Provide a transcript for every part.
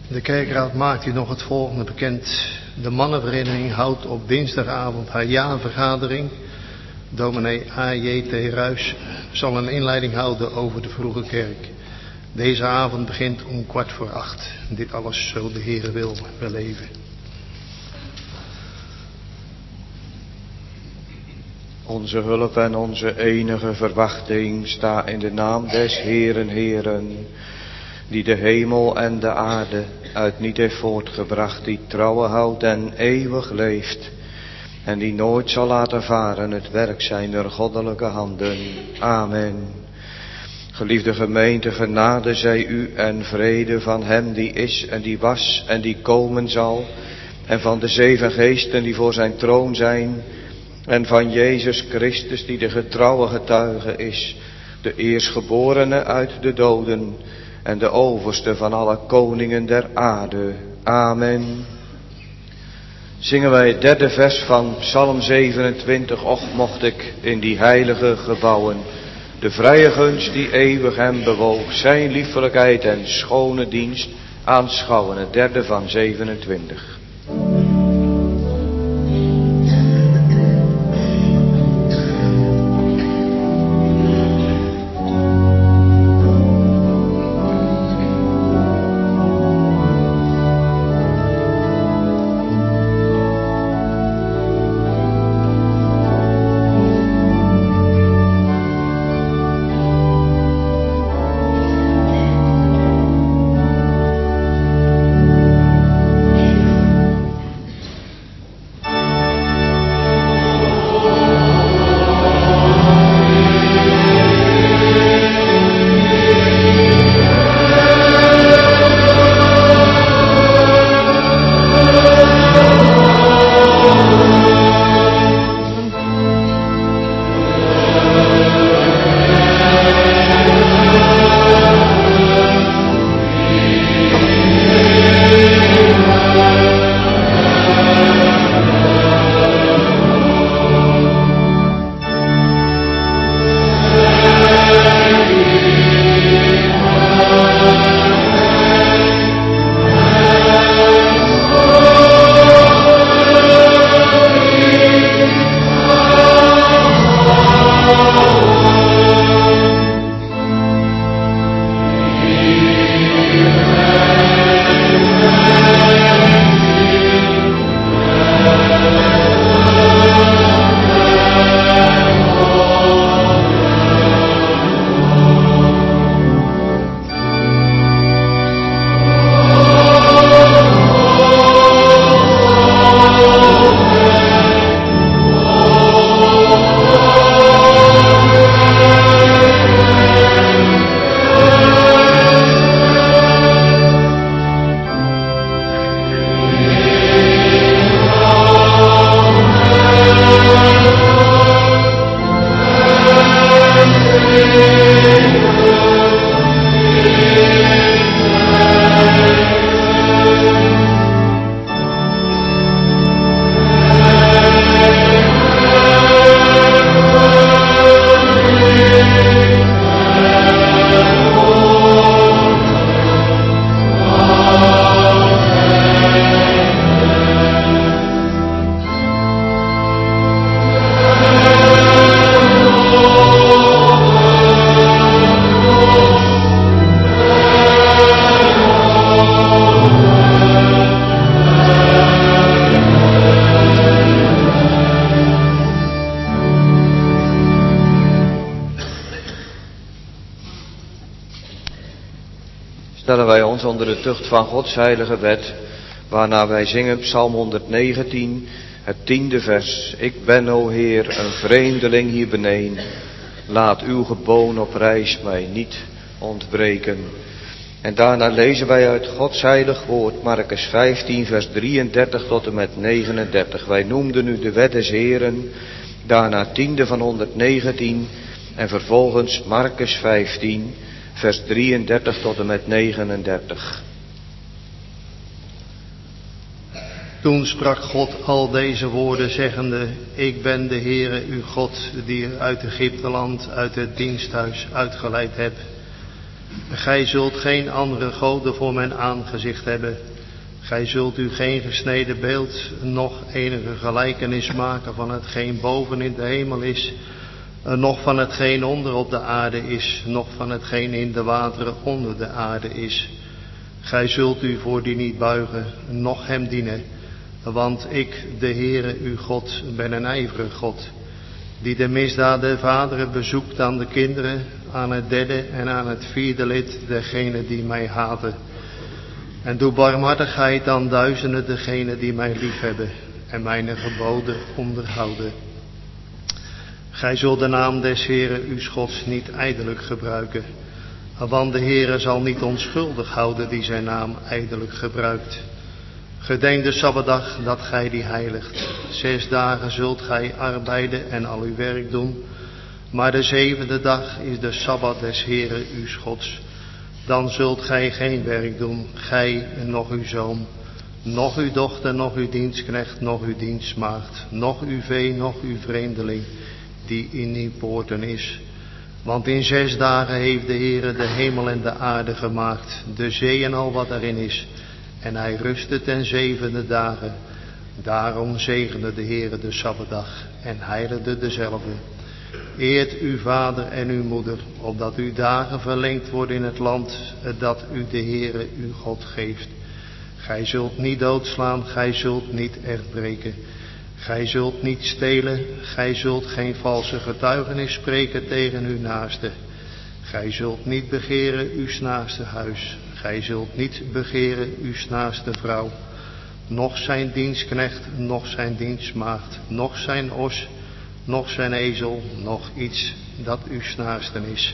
De kerkraad maakt u nog het volgende bekend. De mannenvereniging houdt op dinsdagavond haar jaarvergadering. Dominee A.J.T. Ruys zal een inleiding houden over de vroege kerk. Deze avond begint om 7:15. Dit alles zo de Heere wil beleven. Onze hulp en onze enige verwachting sta in de naam des Heeren, Heeren, die de hemel en de aarde uit niet heeft voortgebracht, die trouwe houdt en eeuwig leeft, en die nooit zal laten varen het werk zijner goddelijke handen. Amen. Geliefde gemeente, genade zij u en vrede van hem die is en die was en die komen zal, en van de 7 geesten die voor zijn troon zijn, en van Jezus Christus die de getrouwe getuige is, de eerstgeborene uit de doden en de overste van alle koningen der aarde. Amen. Zingen wij het 3e vers van Psalm 27. Och, mocht ik in die heilige gebouwen de vrije gunst die eeuwig hem bewoog, zijn liefelijkheid en schone dienst aanschouwen. Het 3e van 27. Stellen wij ons onder de tucht van Gods heilige wet, waarna wij zingen Psalm 119, het 10e vers. Ik ben, o Heer, een vreemdeling hier beneden. Laat uw geboon op reis mij niet ontbreken. En daarna lezen wij uit Gods heilig woord, Markus 15, vers 33 tot en met 39. Wij noemden nu de wet des Heeren, daarna 10e van 119 en vervolgens Markus 15, vers 33 tot en met 39. Toen sprak God al deze woorden zeggende, ik ben de Heere uw God, die u uit Egypteland, uit het diensthuis uitgeleid hebt. Gij zult geen andere goden voor mijn aangezicht hebben. Gij zult u geen gesneden beeld, noch enige gelijkenis maken van hetgeen boven in de hemel is, noch van hetgeen onder op de aarde is, noch van hetgeen in de wateren onder de aarde is. Gij zult u voor die niet buigen, noch hem dienen, want ik, de Heere uw God, ben een ijverig God, die de misdaden vaderen bezoekt aan de kinderen, aan het derde en aan het vierde lid dergenen die mij haten. En doe barmhartigheid aan duizenden degenen die mij liefhebben en mijn geboden onderhouden. Gij zult de naam des Heeren uw Gods niet ijdelijk gebruiken, want de Heere zal niet onschuldig houden die zijn naam ijdelijk gebruikt. Gedenk de Sabbatdag dat gij die heiligt. 6 dagen zult gij arbeiden en al uw werk doen, maar de 7e dag is de Sabbat des Heeren uw Gods. Dan zult gij geen werk doen, gij en nog uw zoon, noch uw dochter, noch uw dienstknecht, noch uw dienstmaagd, noch uw vee, noch uw vreemdeling, die in uw poorten is. Want in 6 dagen heeft de Heere de hemel en de aarde gemaakt, de zee en al wat erin is. En hij rustte ten 7e dagen. Daarom zegende de Heere de Sabbatdag en heiligde dezelfde. Eert uw vader en uw moeder, opdat uw dagen verlengd worden in het land dat u de Heere uw God geeft. Gij zult niet doodslaan, gij zult niet echt breken. Gij zult niet stelen, gij zult geen valse getuigenis spreken tegen uw naaste. Gij zult niet begeren uw naaste huis. Gij zult niet begeren uw naaste vrouw, noch zijn dienstknecht, noch zijn dienstmaagd, noch zijn os, noch zijn ezel, noch iets dat uw naasten is.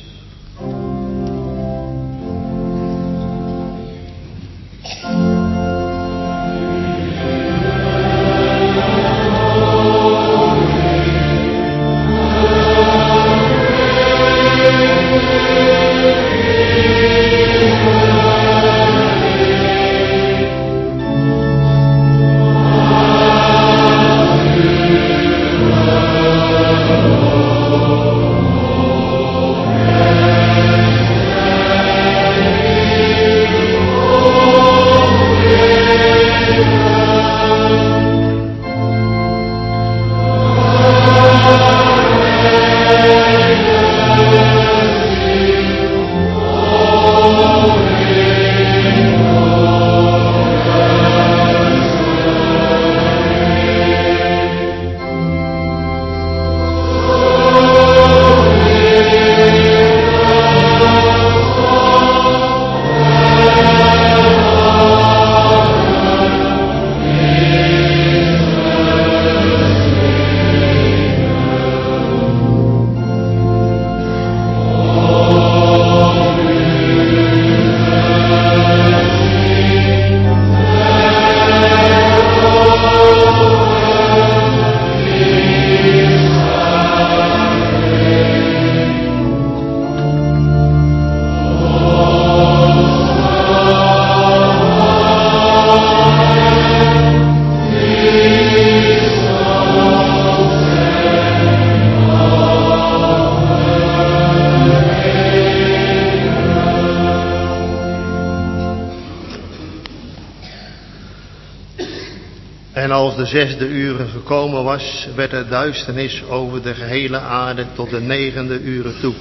En als de 6e uren gekomen was, werd er duisternis over de gehele aarde tot de 9e uren toe.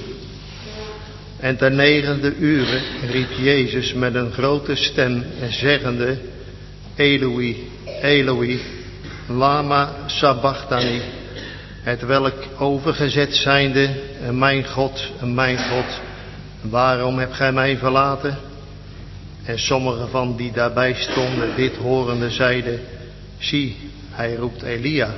En ten 9e uren riep Jezus met een grote stem zeggende: Eloi, Eloi, lama sabachthani, hetwelk overgezet zijnde, mijn God, waarom hebt gij mij verlaten? En sommigen van die daarbij stonden dit horende zeiden: zie, hij roept Elia.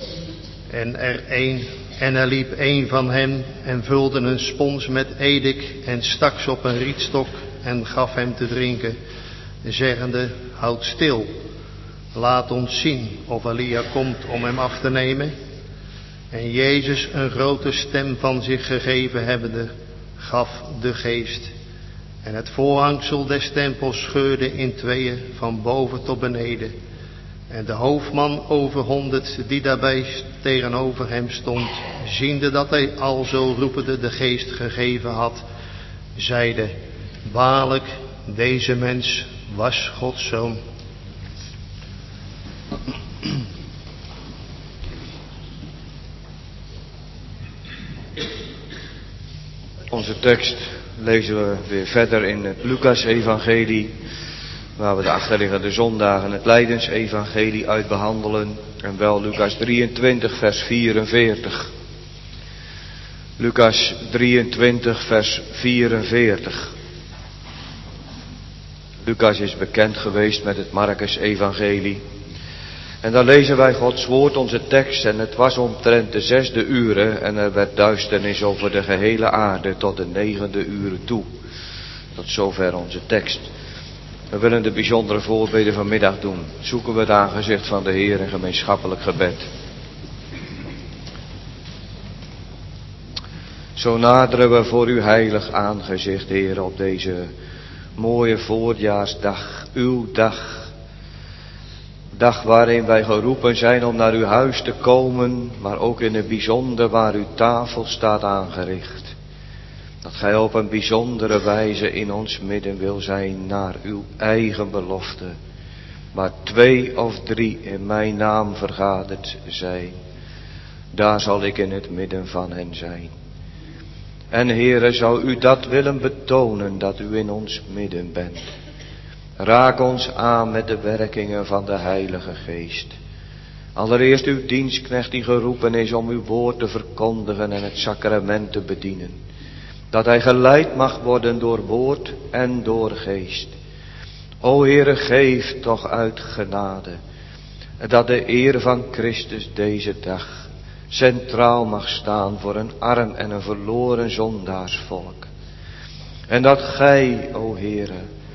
En er liep een van hen en vulde een spons met edik en stak ze op een rietstok en gaf hem te drinken, zeggende: houd stil, laat ons zien of Elia komt om hem af te nemen. En Jezus, een grote stem van zich gegeven hebbende, gaf de geest. En het voorhangsel des tempels scheurde in tweeën van boven tot beneden. En de hoofdman over 100 die daarbij tegenover hem stond, ziende dat hij alzo roepende de geest gegeven had, zeide: Waarlijk, deze mens was Gods zoon. Onze tekst lezen we weer verder in het Lucas-evangelie, waar we de achterliggende zondagen het Lijdensevangelie uitbehandelen, en wel Lucas 23 vers 44. Lucas 23 vers 44. Lucas is bekend geweest met het Marcus-evangelie. En dan lezen wij Gods woord, onze tekst, en het was omtrent de 6e ure en er werd duisternis over de gehele aarde tot de 9e ure toe. Tot zover onze tekst. We willen de bijzondere voorbeden vanmiddag doen. Zoeken we het aangezicht van de Heer in gemeenschappelijk gebed. Zo naderen we voor uw heilig aangezicht, Heer, op deze mooie voorjaarsdag, uw dag. Dag waarin wij geroepen zijn om naar uw huis te komen, maar ook in het bijzonder waar uw tafel staat aangericht. Dat gij op een bijzondere wijze in ons midden wil zijn naar uw eigen belofte. Waar 2 of 3 in mijn naam vergaderd zijn, daar zal ik in het midden van hen zijn. En Heere, zou u dat willen betonen, dat u in ons midden bent. Raak ons aan met de werkingen van de Heilige Geest. Allereerst uw dienstknecht die geroepen is om uw woord te verkondigen en het sacrament te bedienen. Dat hij geleid mag worden door woord en door geest. O Heere, geef toch uit genade, dat de eer van Christus deze dag centraal mag staan voor een arm en een verloren zondaarsvolk. En dat gij, o Heere,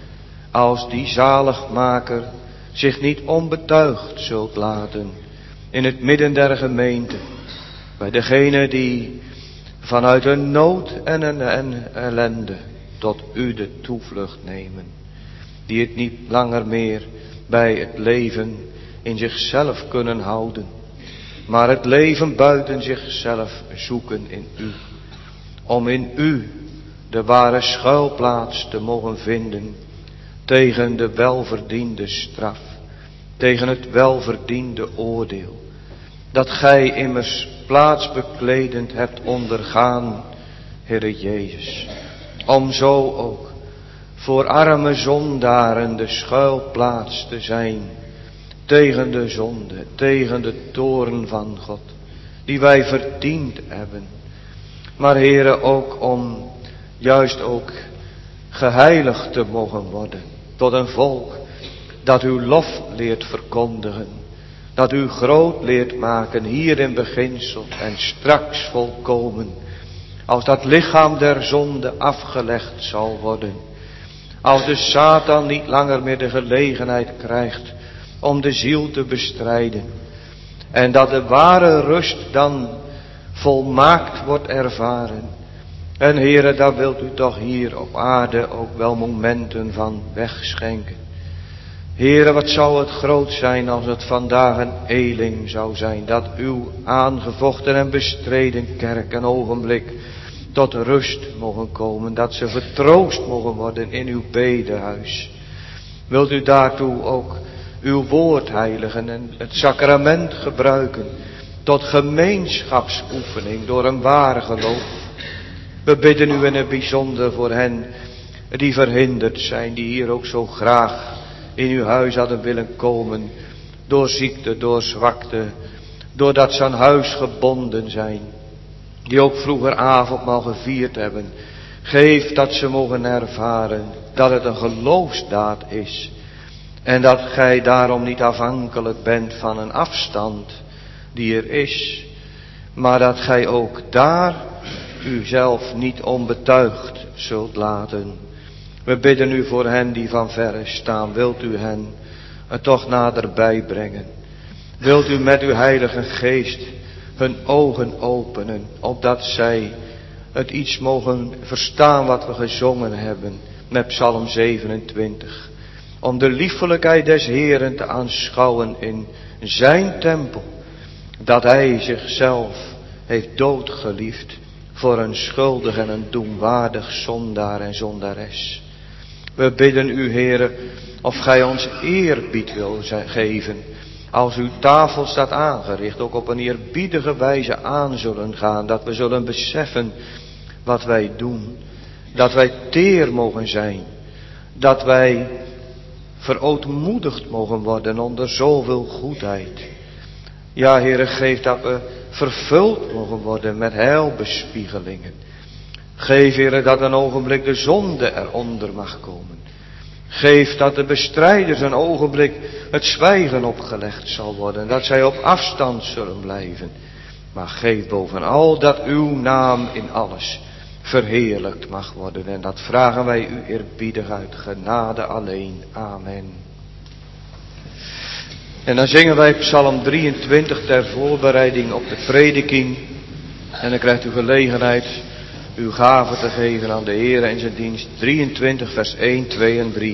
als die zaligmaker zich niet onbetuigd zult laten in het midden der gemeente, bij degene die vanuit een nood en een ellende tot u de toevlucht nemen, die het niet langer meer bij het leven in zichzelf kunnen houden, maar het leven buiten zichzelf zoeken in u, om in u de ware schuilplaats te mogen vinden tegen de welverdiende straf, tegen het welverdiende oordeel, dat gij immers plaatsbekledend hebt ondergaan, Heere Jezus, om zo ook voor arme zondaren de schuilplaats te zijn tegen de zonde, tegen de toorn van God, die wij verdiend hebben. Maar Heere, ook om juist ook geheiligd te mogen worden tot een volk dat uw lof leert verkondigen, dat u groot leert maken hier in beginsel en straks volkomen, als dat lichaam der zonde afgelegd zal worden, als de Satan niet langer meer de gelegenheid krijgt om de ziel te bestrijden, en dat de ware rust dan volmaakt wordt ervaren. En Heere, daar wilt u toch hier op aarde ook wel momenten van wegschenken. Heere, wat zou het groot zijn als het vandaag een eling zou zijn, dat uw aangevochten en bestreden kerk een ogenblik tot rust mogen komen, dat ze vertroost mogen worden in uw bedehuis. Wilt u daartoe ook uw woord heiligen en het sacrament gebruiken tot gemeenschapsoefening door een waar geloof. We bidden u in het bijzonder voor hen die verhinderd zijn, die hier ook zo graag in uw huis hadden willen komen, door ziekte, door zwakte, doordat ze aan huis gebonden zijn, die ook vroeger avondmaal gevierd hebben. Geef dat ze mogen ervaren dat het een geloofsdaad is en dat gij daarom niet afhankelijk bent van een afstand die er is, maar dat gij ook daar uzelf niet onbetuigd zult laten. We bidden u voor hen die van verre staan. Wilt u hen toch naderbij brengen? Wilt u met uw Heilige Geest hun ogen openen, opdat zij het iets mogen verstaan wat we gezongen hebben met Psalm 27. Om de liefelijkheid des Heeren te aanschouwen in zijn tempel, dat hij zichzelf heeft doodgeliefd voor een schuldig en een doemwaardig zondaar en zondares. We bidden u, Heere, of gij ons eerbied wil geven. Als uw tafel staat aangericht, ook op een eerbiedige wijze aan zullen gaan. Dat we zullen beseffen wat wij doen. Dat wij teer mogen zijn. Dat wij verootmoedigd mogen worden onder zoveel goedheid. Ja, Heere, geef dat we vervuld mogen worden met heilbespiegelingen. Geef, Heere, dat een ogenblik de zonde eronder mag komen. Geef dat de bestrijders een ogenblik het zwijgen opgelegd zal worden. Dat zij op afstand zullen blijven. Maar geef bovenal dat uw naam in alles verheerlijkt mag worden. En dat vragen wij u eerbiedig uit genade alleen. Amen. En dan zingen wij Psalm 23 ter voorbereiding op de prediking. En dan krijgt u gelegenheid uw gave te geven aan de Heer en zijn dienst. 23 vers 1, 2 en 3.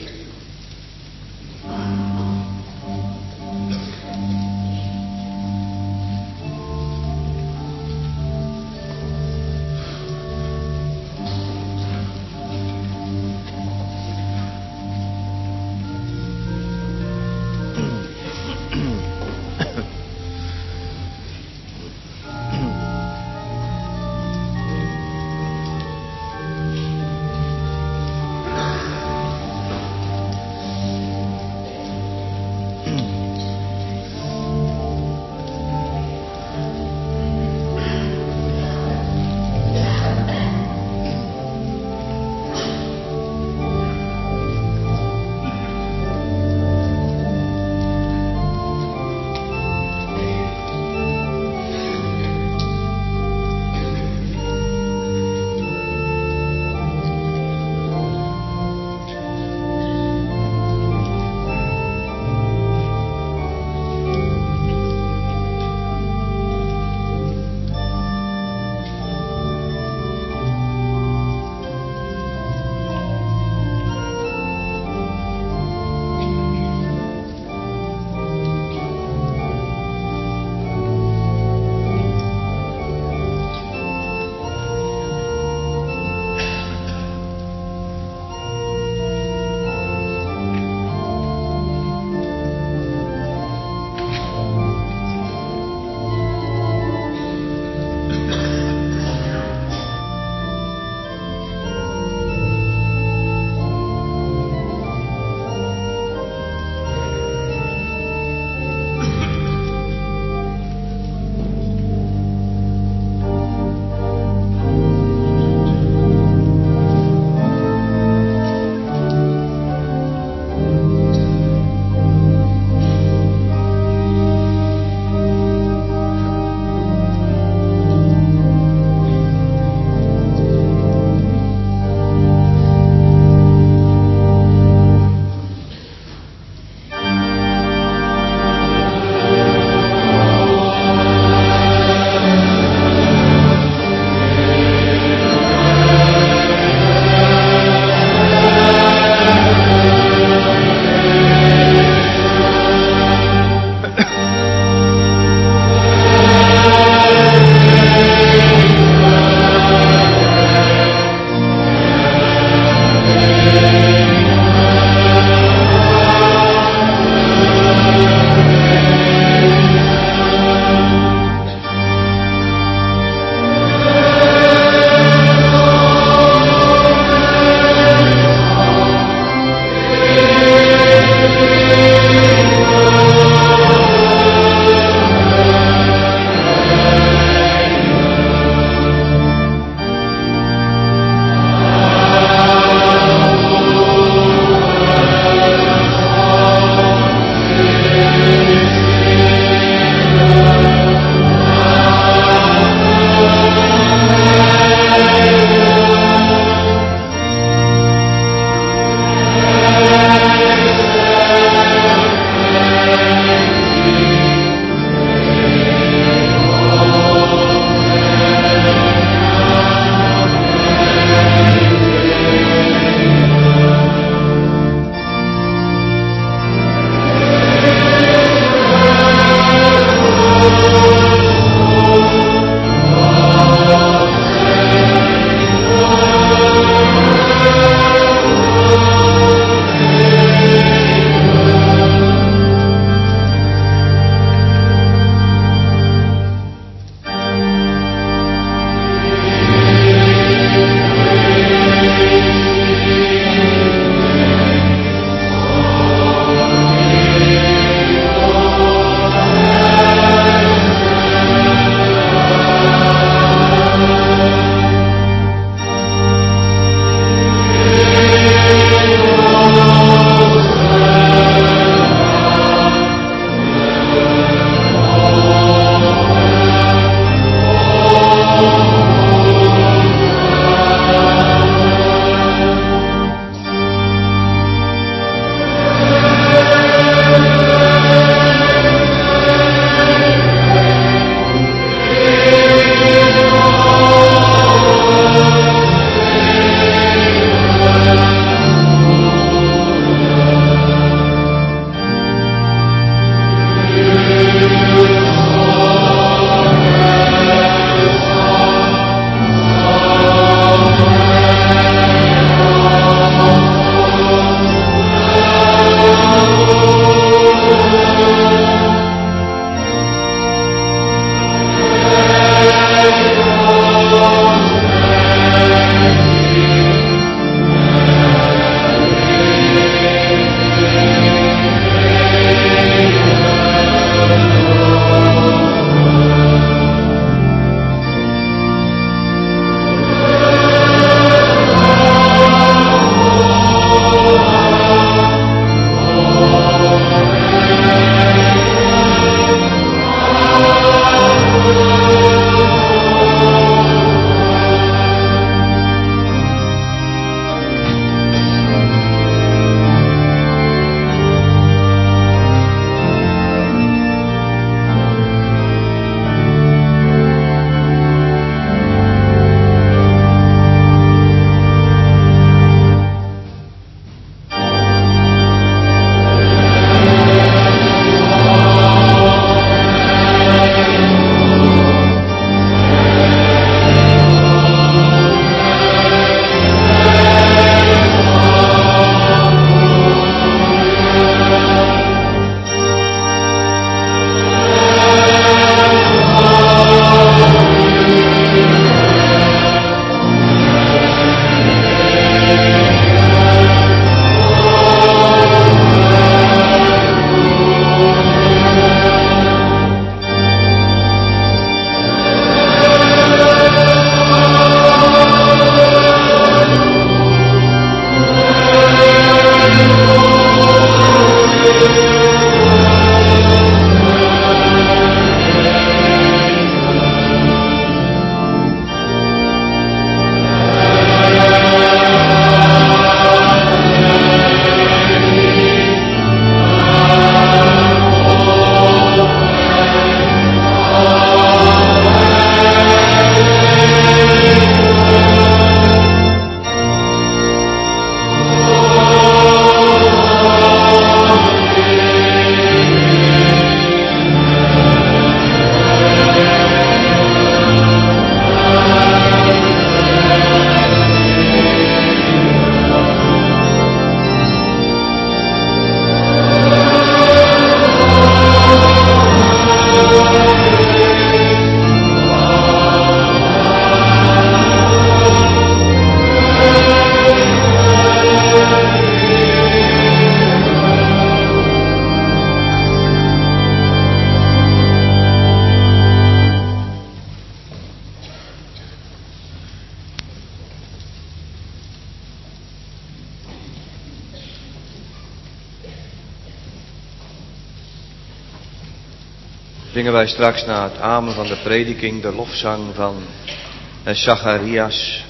zingen wij straks na het amen van de prediking de lofzang van Zacharias.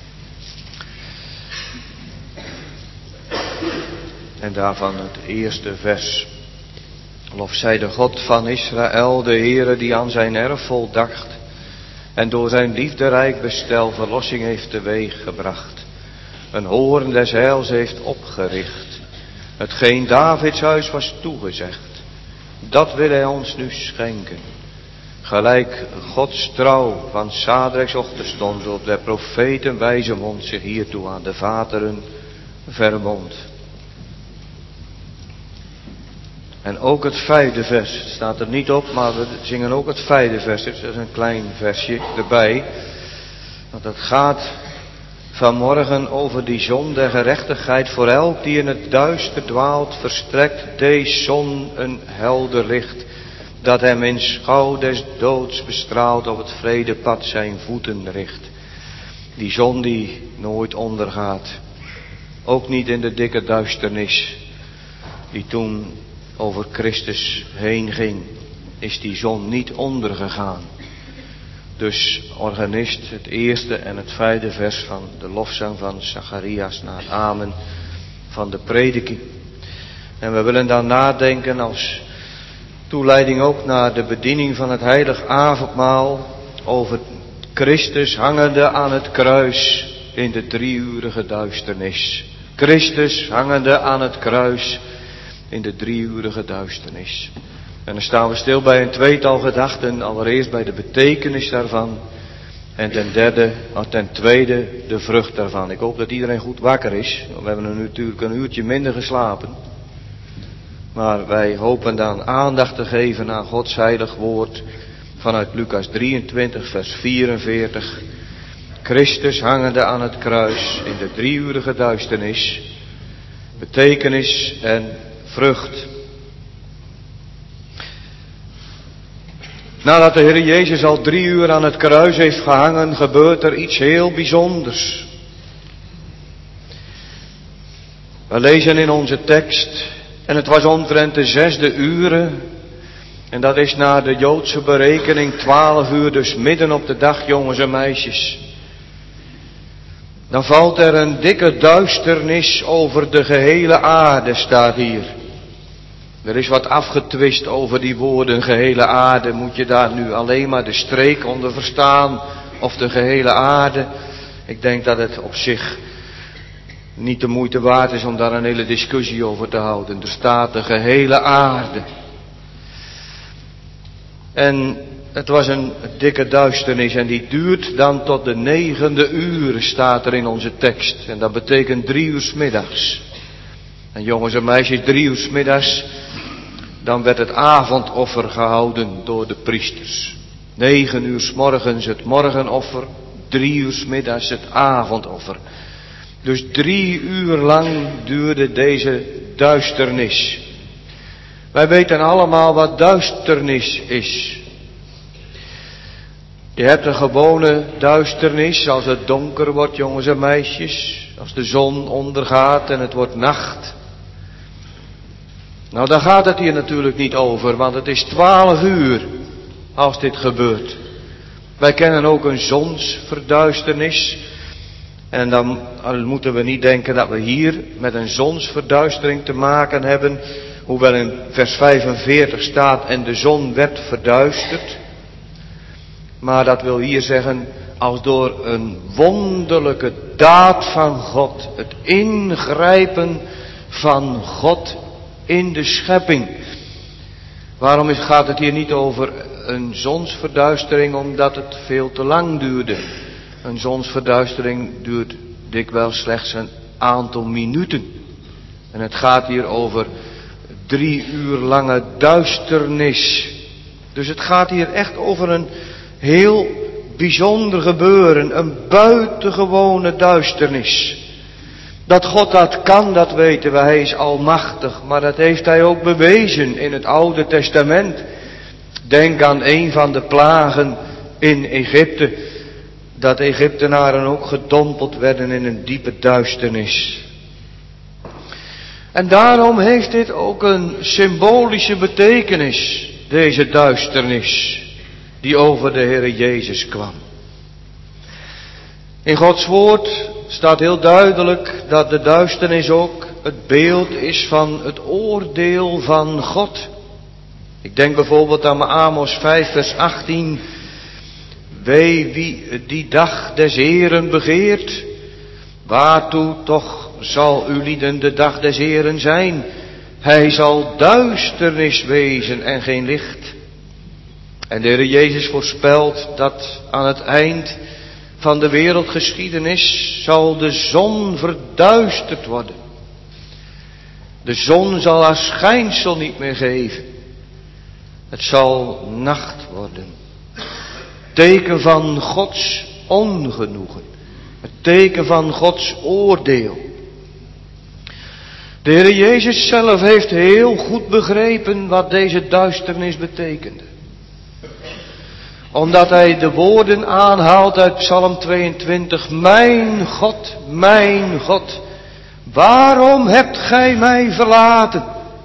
En daarvan het eerste vers. Lof zij de God van Israël, de Heere die aan zijn erf voldacht en door zijn liefderijk bestel verlossing heeft teweeggebracht. Een hoorn des heils heeft opgericht, hetgeen Davids huis was toegezegd. Dat wil hij ons nu schenken. Gelijk Gods trouw van Sadreks ochtendstond op der profeten wijze mond zich hiertoe aan de vaderen verbond. En ook het 5e vers, het staat er niet op, maar we zingen ook het 5e vers. Dat is een klein versje erbij. Want het gaat vanmorgen over die zon der gerechtigheid. Voor elk die in het duister dwaalt, verstrekt deze zon een helder licht. Dat hem in schouw des doods bestraalt, op het vredepad zijn voeten richt. Die zon die nooit ondergaat. Ook niet in de dikke duisternis die toen over Christus heen ging, is die zon niet ondergegaan. Dus organist het eerste en het 5e vers van de lofzang van Zacharias na het amen van de prediking. En we willen dan nadenken als toeleiding ook naar de bediening van het heilig avondmaal over Christus hangende aan het kruis in de 3-urige duisternis. Christus hangende aan het kruis in de 3-urige duisternis. En dan staan we stil bij een tweetal gedachten. Allereerst bij de betekenis daarvan. En ten tweede de vrucht daarvan. Ik hoop dat iedereen goed wakker is. We hebben nu natuurlijk een uurtje minder geslapen. Maar wij hopen dan aandacht te geven aan Gods heilig woord. Vanuit Lucas 23 vers 44. Christus hangende aan het kruis in de 3-urige duisternis. Betekenis en vrucht. Nadat de Heer Jezus al 3 uur aan het kruis heeft gehangen, gebeurt er iets heel bijzonders. We lezen in onze tekst, en het was omtrent de 6e uur, en dat is naar de Joodse berekening 12 uur, dus midden op de dag, jongens en meisjes. Dan valt er een dikke duisternis over de gehele aarde, staat hier. Er is wat afgetwist over die woorden, gehele aarde. Moet je daar nu alleen maar de streek onder verstaan, of de gehele aarde? Ik denk dat het op zich niet de moeite waard is om daar een hele discussie over te houden. Er staat de gehele aarde. En het was een dikke duisternis en die duurt dan tot de 9e uur, staat er in onze tekst. En dat betekent 3 uur 's middags. En jongens en meisjes, 3 uur 's middags, dan werd het avondoffer gehouden door de priesters. 9 uur 's morgens het morgenoffer, 3 uur 's middags het avondoffer. Dus 3 uur lang duurde deze duisternis. Wij weten allemaal wat duisternis is. Je hebt een gewone duisternis als het donker wordt, jongens en meisjes. Als de zon ondergaat en het wordt nacht. Nou, daar gaat het hier natuurlijk niet over, want het is 12 uur als dit gebeurt. Wij kennen ook een zonsverduisternis. En dan moeten we niet denken dat we hier met een zonsverduistering te maken hebben. Hoewel in vers 45 staat, en de zon werd verduisterd. Maar dat wil hier zeggen, als door een wonderlijke daad van God, het ingrijpen van God in de schepping. Waarom gaat het hier niet over een zonsverduistering? Omdat het veel te lang duurde. Een zonsverduistering duurt dikwijls slechts een aantal minuten. En het gaat hier over 3 uur lange duisternis. Dus het gaat hier echt over een heel bijzonder gebeuren. Een buitengewone duisternis. Dat God dat kan, dat weten we. Hij is almachtig. Maar dat heeft hij ook bewezen in het Oude Testament. Denk aan een van de plagen in Egypte. Dat Egyptenaren ook gedompeld werden in een diepe duisternis. En daarom heeft dit ook een symbolische betekenis. deze duisternis die over de Heere Jezus kwam. In Gods woord staat heel duidelijk dat de duisternis ook het beeld is van het oordeel van God. Ik denk bijvoorbeeld aan Amos 5 vers 18. Wee wie die dag des Heeren begeert. Waartoe toch zal uw lieden de dag des Heeren zijn? Hij zal duisternis wezen en geen licht. En de Heer Jezus voorspelt dat aan het eind van de wereldgeschiedenis zal de zon verduisterd worden. De zon zal haar schijnsel niet meer geven. Het zal nacht worden. Teken van Gods ongenoegen. Het teken van Gods oordeel. De Heer Jezus zelf heeft heel goed begrepen wat deze duisternis betekende. Omdat hij de woorden aanhaalt uit Psalm 22. Mijn God, waarom hebt gij mij verlaten?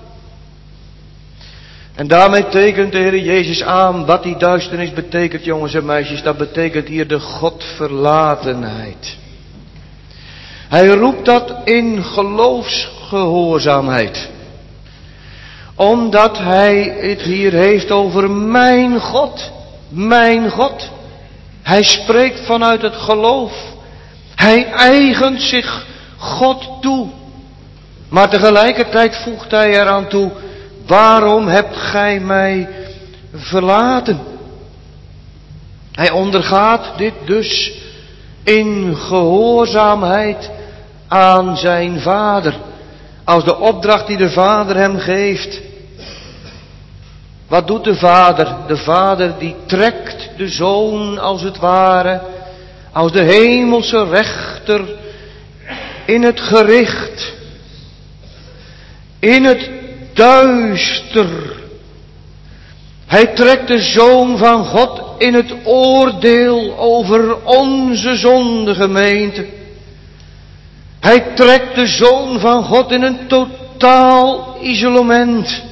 En daarmee tekent de Heer Jezus aan wat die duisternis betekent, jongens en meisjes. Dat betekent hier de Godverlatenheid. Hij roept dat in geloofsgehoorzaamheid. Omdat hij het hier heeft over mijn God. Mijn God. Hij spreekt vanuit het geloof. Hij eigent zich God toe. Maar tegelijkertijd voegt hij eraan toe. Waarom hebt gij mij verlaten? Hij ondergaat dit dus in gehoorzaamheid aan zijn vader. Als de opdracht die de vader hem geeft. Wat doet de vader? De vader die trekt de zoon als het ware, als de hemelse rechter in het gericht, in het duister. Hij trekt de zoon van God in het oordeel over onze zonde gemeente. Hij trekt de zoon van God in een totaal isolement.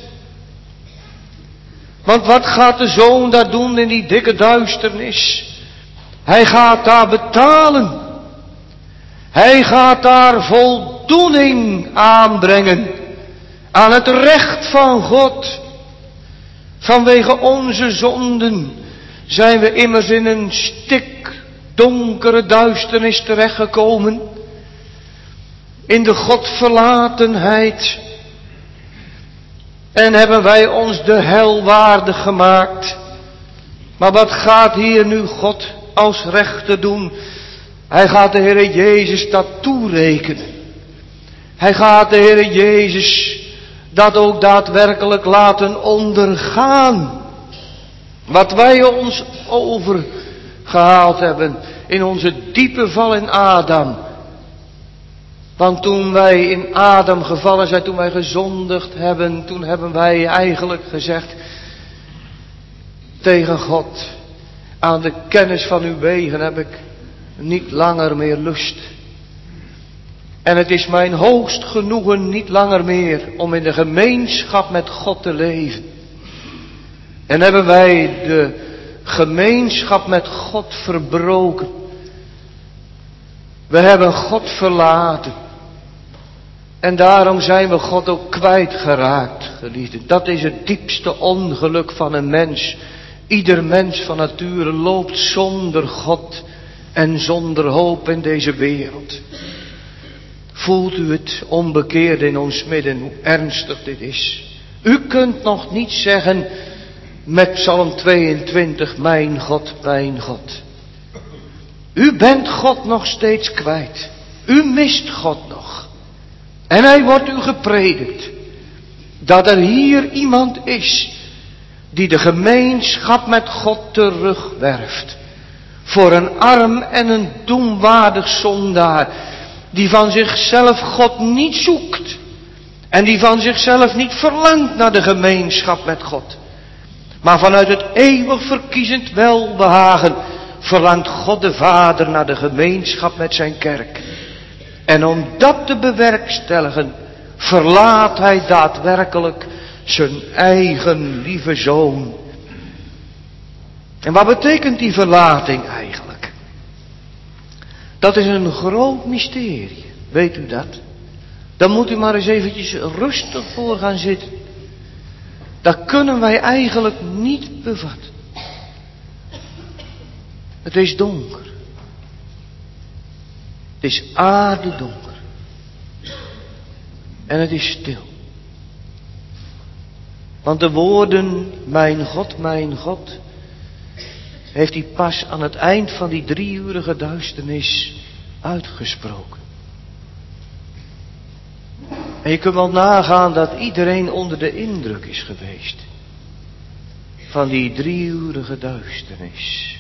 Want wat gaat de zoon daar doen in die dikke duisternis? Hij gaat daar betalen. Hij gaat daar voldoening aanbrengen aan het recht van God. Vanwege onze zonden zijn we immers in een stikdonkere duisternis terechtgekomen. In de Godverlatenheid. En hebben wij ons de hel waardig gemaakt. Maar wat gaat hier nu God als rechter doen? Hij gaat de Heere Jezus dat toerekenen. Hij gaat de Heere Jezus dat ook daadwerkelijk laten ondergaan. Wat wij ons overgehaald hebben in onze diepe val in Adam. Want toen wij in Adam gevallen zijn, toen wij gezondigd hebben, toen hebben wij eigenlijk gezegd tegen God, aan de kennis van uw wegen heb ik niet langer meer lust. En het is mijn hoogst genoegen niet langer meer om in de gemeenschap met God te leven. En hebben wij de gemeenschap met God verbroken. We hebben God verlaten. En daarom zijn we God ook kwijtgeraakt, geliefden. Dat is het diepste ongeluk van een mens. Ieder mens van nature loopt zonder God en zonder hoop in deze wereld. Voelt u het onbekeerde in ons midden, hoe ernstig dit is? U kunt nog niet zeggen met Psalm 22, mijn God, mijn God. U bent God nog steeds kwijt. U mist God nog. En hij wordt u gepredikt dat er hier iemand is die de gemeenschap met God terugwerft. Voor een arm en een doemwaardig zondaar die van zichzelf God niet zoekt. En die van zichzelf niet verlangt naar de gemeenschap met God. Maar vanuit het eeuwig verkiezend welbehagen verlangt God de Vader naar de gemeenschap met zijn kerk. En om dat te bewerkstelligen verlaat hij daadwerkelijk Zijn eigen lieve zoon. En wat betekent die verlating eigenlijk? Dat is een groot mysterie. Weet u dat? Dan moet u maar eens eventjes rustig voor gaan zitten. Dat kunnen wij eigenlijk niet bevatten. Het is donker. Het is aardedonker. En het is stil. Want de woorden, mijn God, heeft hij pas aan het eind van die 3-urige duisternis uitgesproken. En je kunt wel nagaan dat iedereen onder de indruk is geweest van die 3-urige duisternis.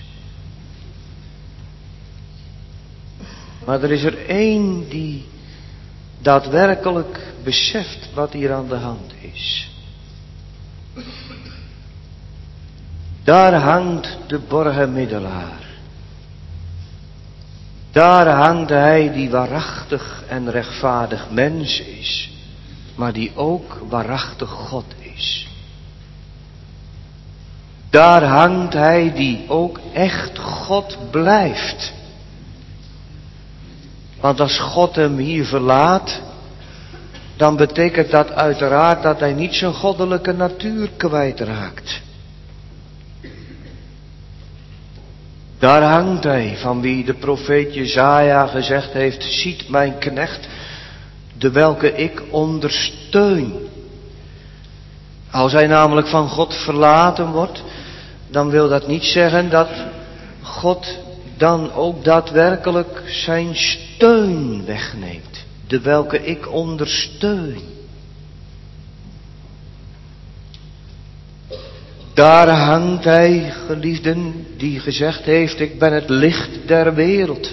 Maar er is er één die daadwerkelijk beseft wat hier aan de hand is. Daar hangt de borgenmiddelaar. Daar hangt hij die waarachtig en rechtvaardig mens is, maar die ook waarachtig God is. Daar hangt hij die ook echt God blijft. Want als God hem hier verlaat, dan betekent dat uiteraard dat hij niet zijn goddelijke natuur kwijtraakt. Daar hangt hij, van wie de profeet Jesaja gezegd heeft, ziet mijn knecht, de welke ik ondersteun. Als hij namelijk van God verlaten wordt, dan wil dat niet zeggen dat God dan ook daadwerkelijk zijn steun wegneemt. De welke ik ondersteun. Daar hangt hij, geliefden, die gezegd heeft, ik ben het licht der wereld.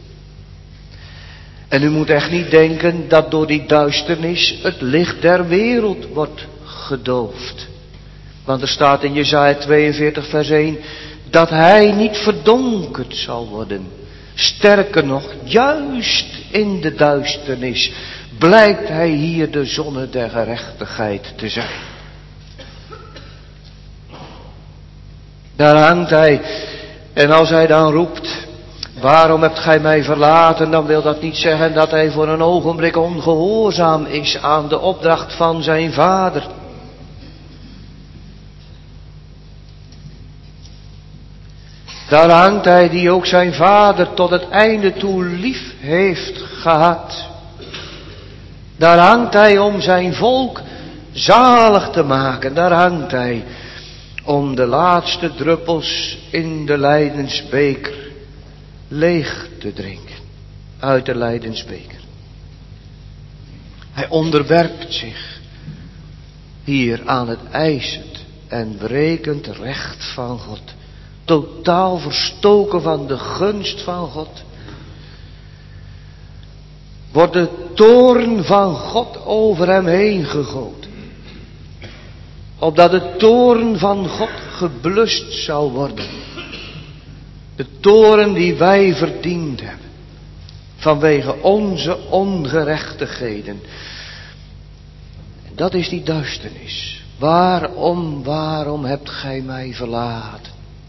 En u moet echt niet denken dat door die duisternis het licht der wereld wordt gedoofd. Want er staat in Jesaja 42 vers 1, dat hij niet verdonkerd zal worden. Sterker nog, juist in de duisternis blijkt hij hier de zonne der gerechtigheid te zijn. Daar hangt hij. En als hij dan roept, waarom hebt gij mij verlaten? Dan wil dat niet zeggen dat hij voor een ogenblik ongehoorzaam is aan de opdracht van zijn vader. Daar hangt hij die ook zijn vader tot het einde toe lief heeft gehad. Daar hangt hij om zijn volk zalig te maken. Daar hangt hij om de laatste druppels in de lijdensbeker leeg te drinken. Uit de lijdensbeker. Hij onderwerpt zich hier aan het eisend en wrekend recht van God. Totaal verstoken van de gunst van God. Wordt de toorn van God over hem heen gegoten. Opdat de toorn van God geblust zou worden. De toorn die wij verdiend hebben. Vanwege onze ongerechtigheden. En dat is die duisternis. Waarom hebt gij mij verlaten?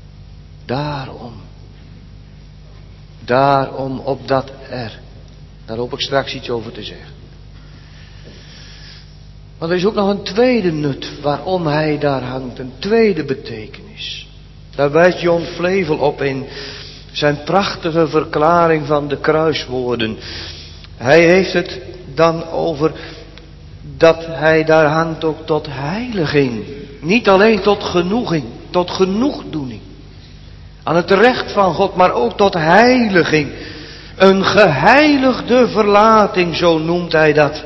Daarom opdat er. Daar hoop ik straks iets over te zeggen. Maar er is ook nog een tweede nut waarom hij daar hangt. Een tweede betekenis. Daar wijst John Flavel op in zijn prachtige verklaring van de kruiswoorden. Hij heeft het dan over dat hij daar hangt ook tot heiliging. Niet alleen tot genoeging, tot genoegdoening. Aan het recht van God, maar ook tot heiliging. Een geheiligde verlating, zo noemt hij dat.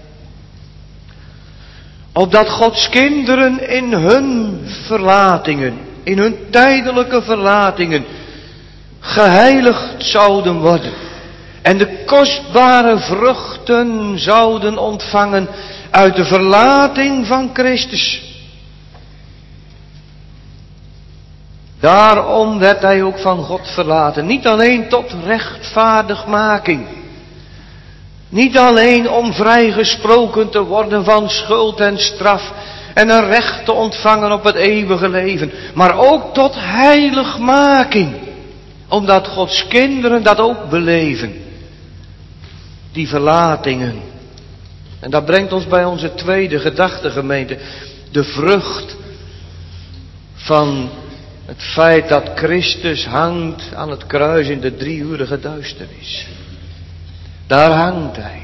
Opdat Gods kinderen in hun verlatingen, in hun tijdelijke verlatingen, geheiligd zouden worden. En de kostbare vruchten zouden ontvangen uit de verlating van Christus. Daarom werd hij ook van God verlaten. Niet alleen tot rechtvaardigmaking. Niet alleen om vrijgesproken te worden van schuld en straf. En een recht te ontvangen op het eeuwige leven. Maar ook tot heiligmaking. Omdat Gods kinderen dat ook beleven. Die verlatingen. En dat brengt ons bij onze tweede gedachte, gemeente. De vrucht van het feit dat Christus hangt aan het kruis in de 3-urige duisternis. Daar hangt hij.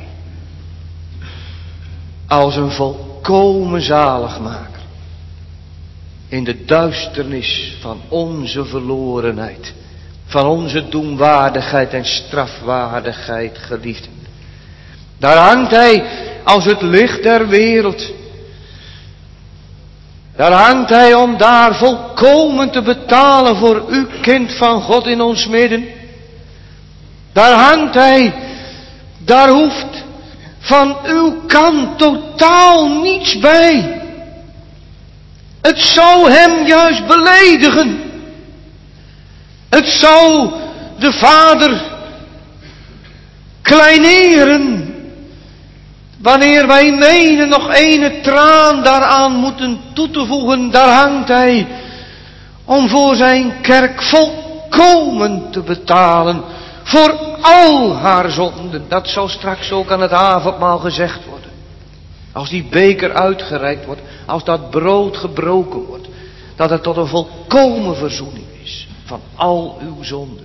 Als een volkomen zaligmaker. In de duisternis van onze verlorenheid. Van onze doemwaardigheid en strafwaardigheid, geliefden. Daar hangt hij als het licht der wereld. Daar hangt hij om daar volkomen te betalen voor u, kind van God in ons midden. Daar hangt hij. Daar hoeft van uw kant totaal niets bij. Het zou hem juist beledigen. Het zou de Vader kleineren. Wanneer wij menen nog ene traan daaraan moeten toe te voegen, daar hangt hij om voor zijn kerk volkomen te betalen. Voor al haar zonden. Dat zal straks ook aan het avondmaal gezegd worden. Als die beker uitgereikt wordt, als dat brood gebroken wordt, dat het tot een volkomen verzoening is van al uw zonden.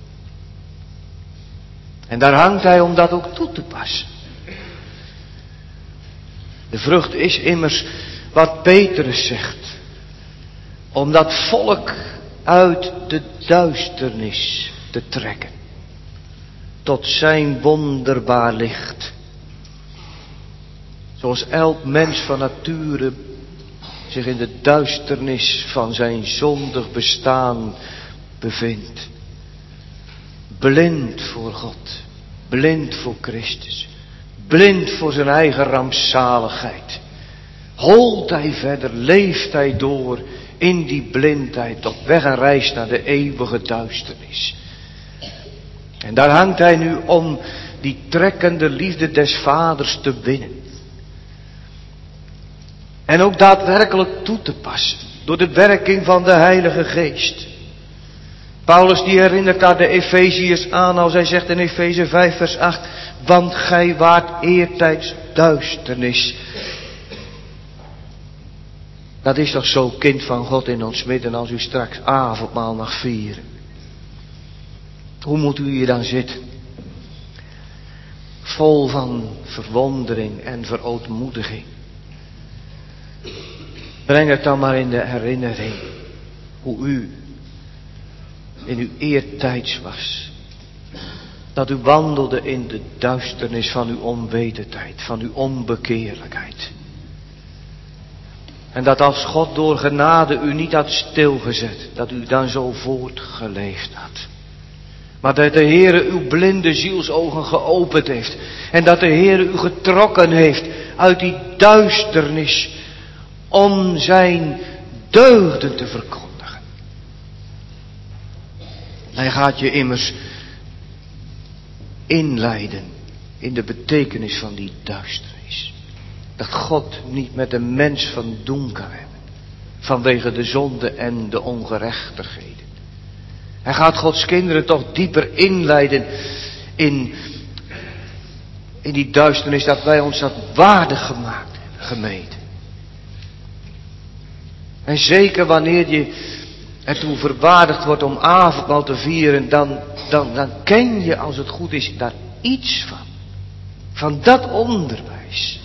En daar hangt hij om dat ook toe te passen. De vrucht is immers wat Petrus zegt. Om dat volk uit de duisternis te trekken. Tot zijn wonderbaar licht. Zoals elk mens van nature zich in de duisternis van zijn zondig bestaan bevindt. Blind voor God. Blind voor Christus. Blind voor zijn eigen rampzaligheid. Holt hij verder, leeft hij door in die blindheid op weg en reis naar de eeuwige duisternis. En daar hangt hij nu om die trekkende liefde des Vaders te winnen. En ook daadwerkelijk toe te passen door de werking van de Heilige Geest. Paulus die herinnert daar de Efeziërs aan als hij zegt in Efeze 5 vers 8. Want gij waart eertijds duisternis. Dat is toch zo, kind van God in ons midden, als u straks avondmaal mag vieren. Hoe moet u hier dan zitten? Vol van verwondering en verootmoediging. Breng het dan maar in de herinnering. Hoe u in uw eertijds was. Dat u wandelde in de duisternis van uw onwetendheid, van uw onbekeerlijkheid. En dat als God door genade u niet had stilgezet, dat u dan zo voortgeleefd had. Maar dat de Heere uw blinde zielsogen geopend heeft. En dat de Heere u getrokken heeft uit die duisternis om zijn deugden te verkondigen. Hij gaat je immers inleiden in de betekenis van die duisternis. Dat God niet met een mens van doen kan hebben. Vanwege de zonde en de ongerechtigheden. Hij gaat Gods kinderen toch dieper inleiden in die duisternis dat wij ons dat waardig gemaakt hebben, gemeente. En zeker wanneer je ertoe verwaardigd wordt om avondmaal te vieren, dan ken je, als het goed is, daar iets van. Van dat onderwijs.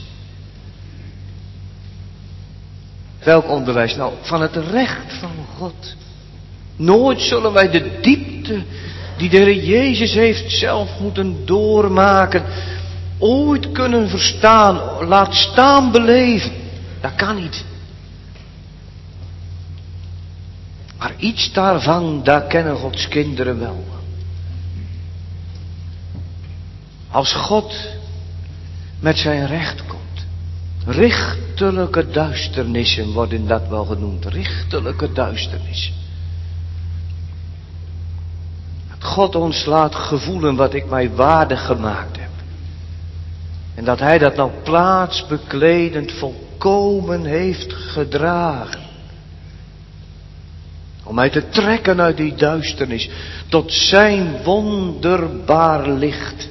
Welk onderwijs? Nou, van het recht van God. Nooit zullen wij de diepte die de Heer Jezus heeft zelf moeten doormaken, ooit kunnen verstaan, laat staan beleven. Dat kan niet. Maar iets daarvan, daar kennen Gods kinderen wel. Als God met zijn recht komt. Richtelijke duisternissen worden dat wel genoemd. Richtelijke duisternissen. Dat God ons laat gevoelen wat ik mij waardig gemaakt heb. En dat hij dat nou plaatsbekledend volkomen volkomen heeft gedragen. Om mij te trekken uit die duisternis tot zijn wonderbaar licht.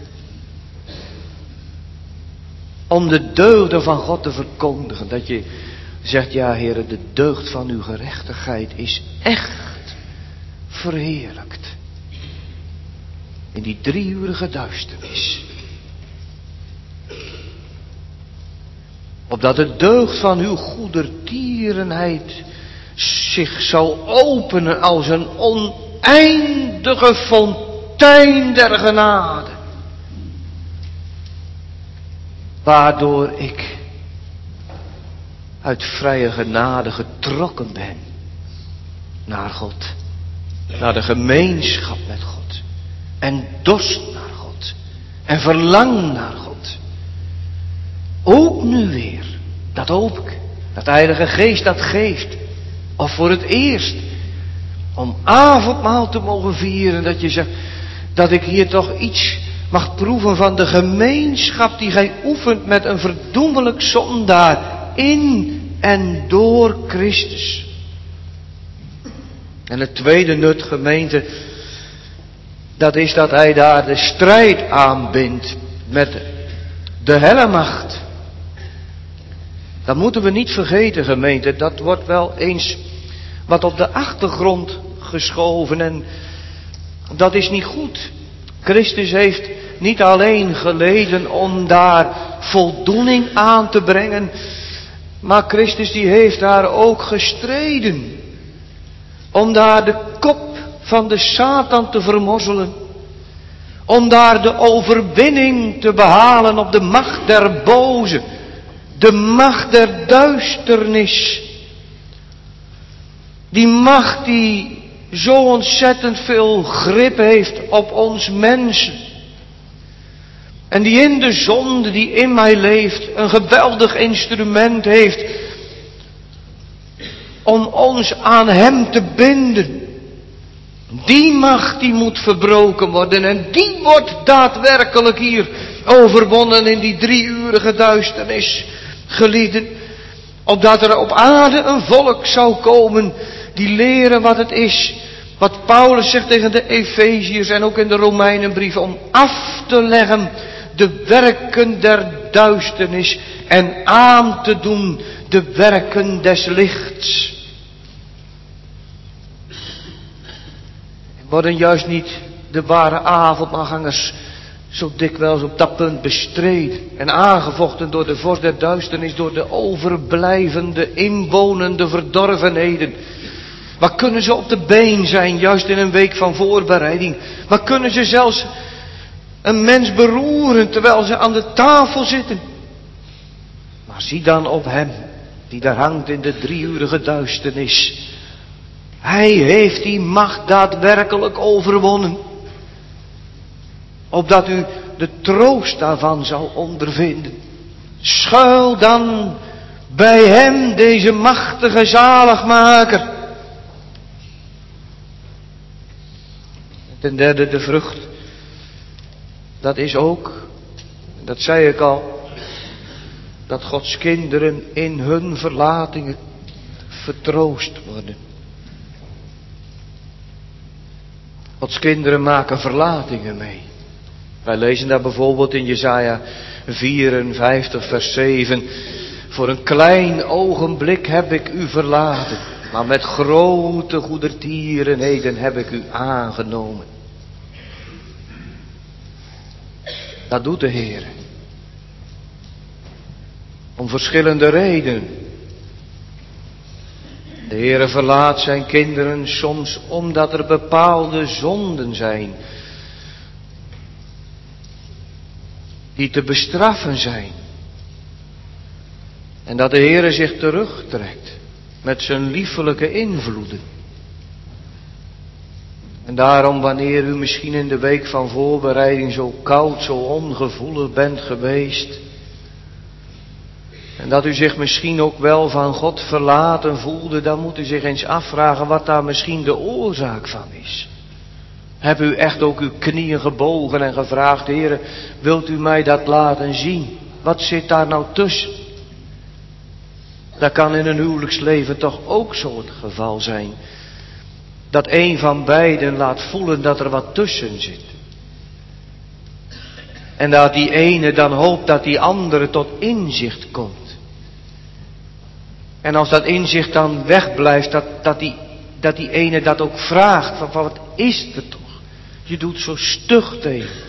Om de deugden van God te verkondigen. Dat je zegt, ja Heere, de deugd van uw gerechtigheid is echt verheerlijkt. In die 3-urige duisternis. Opdat de deugd van uw goedertierenheid zich zou openen als een oneindige fontein der genade. Waardoor ik uit vrije genade getrokken ben naar God. Naar de gemeenschap met God. En dorst naar God. En verlang naar God. Ook nu weer. Dat hoop ik. Dat de Heilige Geest dat geeft. Of voor het eerst. Om avondmaal te mogen vieren. Dat je zegt. Dat ik hier toch iets mag proeven van de gemeenschap die gij oefent met een verdoemelijk zondaar. In en door Christus. En het tweede nut, gemeente. Dat is dat hij daar de strijd aanbindt. Met de hellemacht. Dat moeten we niet vergeten, gemeente. Dat wordt wel eens wat op de achtergrond geschoven. En dat is niet goed. Christus heeft niet alleen geleden om daar voldoening aan te brengen. Maar Christus die heeft daar ook gestreden. Om daar de kop van de Satan te vermorzelen. Om daar de overwinning te behalen op de macht der boze. De macht der duisternis. Die macht die zo ontzettend veel grip heeft op ons mensen. En die in de zonde die in mij leeft een geweldig instrument heeft. Om ons aan hem te binden. Die macht die moet verbroken worden. En die wordt daadwerkelijk hier overwonnen in die 3-urige duisternis. Gelieden. Opdat er op aarde een volk zou komen. Die leren wat het is. Wat Paulus zegt tegen de Efeziërs en ook in de Romeinenbrief. Om af te leggen de werken der duisternis. En aan te doen de werken des lichts. Worden juist niet de ware avondmaalgangers zo dikwijls op dat punt bestreden en aangevochten door de vorst der duisternis, door de overblijvende, inwonende verdorvenheden. Maar kunnen ze op de been zijn, juist in een week van voorbereiding? Maar kunnen ze zelfs een mens beroeren terwijl ze aan de tafel zitten? Maar zie dan op hem, die daar hangt in de 3-urige duisternis. Hij heeft die macht daadwerkelijk overwonnen. Opdat u de troost daarvan zou ondervinden. Schuil dan bij hem, deze machtige zaligmaker. Ten derde de vrucht. Dat is ook, dat zei ik al, dat Gods kinderen in hun verlatingen vertroost worden. Gods kinderen maken verlatingen mee. Wij lezen daar bijvoorbeeld in Jesaja 54 vers 7. Voor een klein ogenblik heb ik u verlaten. Maar met grote goedertierenheden heb ik u aangenomen. Dat doet de Heer. Om verschillende redenen. De Heere verlaat zijn kinderen soms omdat er bepaalde zonden zijn. Die te bestraffen zijn. En dat de Heere zich terugtrekt. Met zijn liefelijke invloeden. En daarom wanneer u misschien in de week van voorbereiding zo koud, zo ongevoelig bent geweest. En dat u zich misschien ook wel van God verlaten voelde, dan moet u zich eens afvragen wat daar misschien de oorzaak van is. Heb u echt ook uw knieën gebogen en gevraagd, Heere, wilt u mij dat laten zien? Wat zit daar nou tussen? Dat kan in een huwelijksleven toch ook zo het geval zijn. Dat een van beiden laat voelen dat er wat tussen zit. En dat die ene dan hoopt dat die andere tot inzicht komt. En als dat inzicht dan wegblijft, dat die ene dat ook vraagt. Van wat is er toch? Je doet zo stug tegen.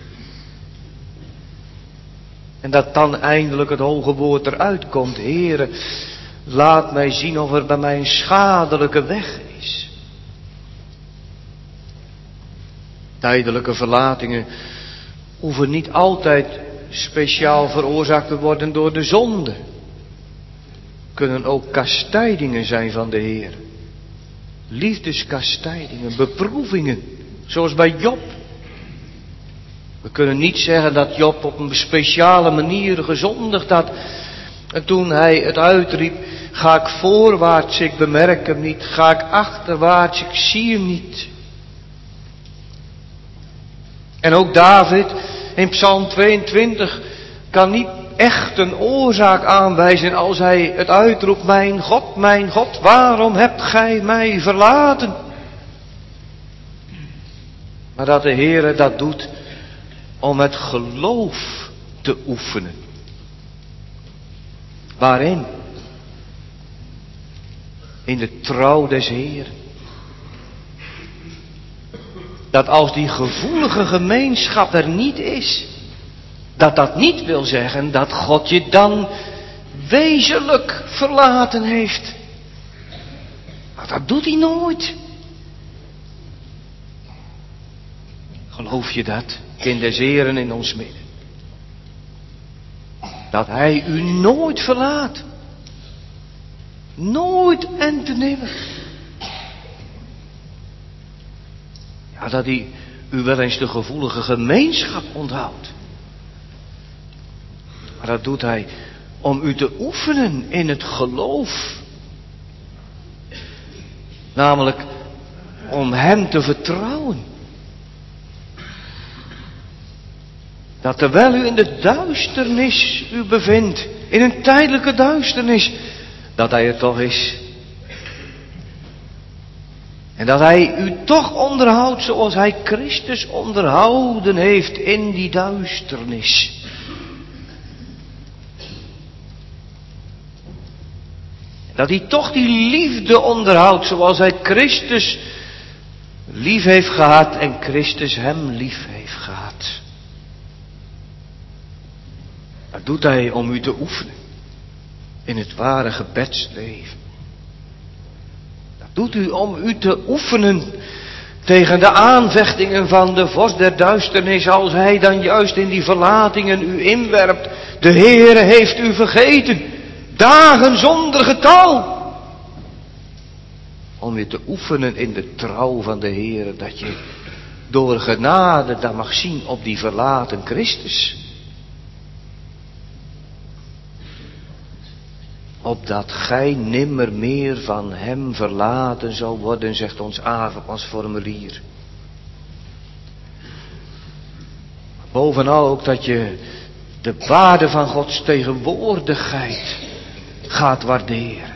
En dat dan eindelijk het hoge woord eruit komt. Heere, laat mij zien of er bij mij een schadelijke weg is. Tijdelijke verlatingen hoeven niet altijd speciaal veroorzaakt te worden door de zonde. Kunnen ook kastijdingen zijn van de Heer. Liefdeskastijdingen, beproevingen, zoals bij Job. We kunnen niet zeggen dat Job op een speciale manier gezondigd had. En toen hij het uitriep, ga ik voorwaarts, ik bemerk hem niet. Ga ik achterwaarts, ik zie hem niet. En ook David in Psalm 22 kan niet echt een oorzaak aanwijzen als hij het uitroept, mijn God, waarom hebt gij mij verlaten? Maar dat de Heere dat doet om het geloof te oefenen. Waarin? In de trouw des Heeren. Dat als die gevoelige gemeenschap er niet is, dat niet wil zeggen dat God je dan wezenlijk verlaten heeft. Maar dat doet hij nooit. Geloof je dat, kind des Heren in ons midden? Dat hij u nooit verlaat. Nooit en te nimmer. Ja, dat hij u wel eens de gevoelige gemeenschap onthoudt. Maar dat doet hij om u te oefenen in het geloof. Namelijk om hem te vertrouwen. Dat terwijl u in de duisternis u bevindt, in een tijdelijke duisternis, dat hij er toch is. En dat hij u toch onderhoudt zoals hij Christus onderhouden heeft in die duisternis. Dat hij toch die liefde onderhoudt zoals hij Christus lief heeft gehad en Christus hem lief heeft gehad. Dat doet hij om u te oefenen in het ware gebedsleven. Dat doet u om u te oefenen tegen de aanvechtingen van de vorst der duisternis, als hij dan juist in die verlatingen u inwerpt. De Heere heeft u vergeten, dagen zonder getal. Om je te oefenen in de trouw van de Heere, dat je door genade dat mag zien op die verlaten Christus. Opdat gij nimmer meer van hem verlaten zou worden, zegt ons avondmaalsformulier. Bovenal ook dat je de waarde van Gods tegenwoordigheid gaat waarderen.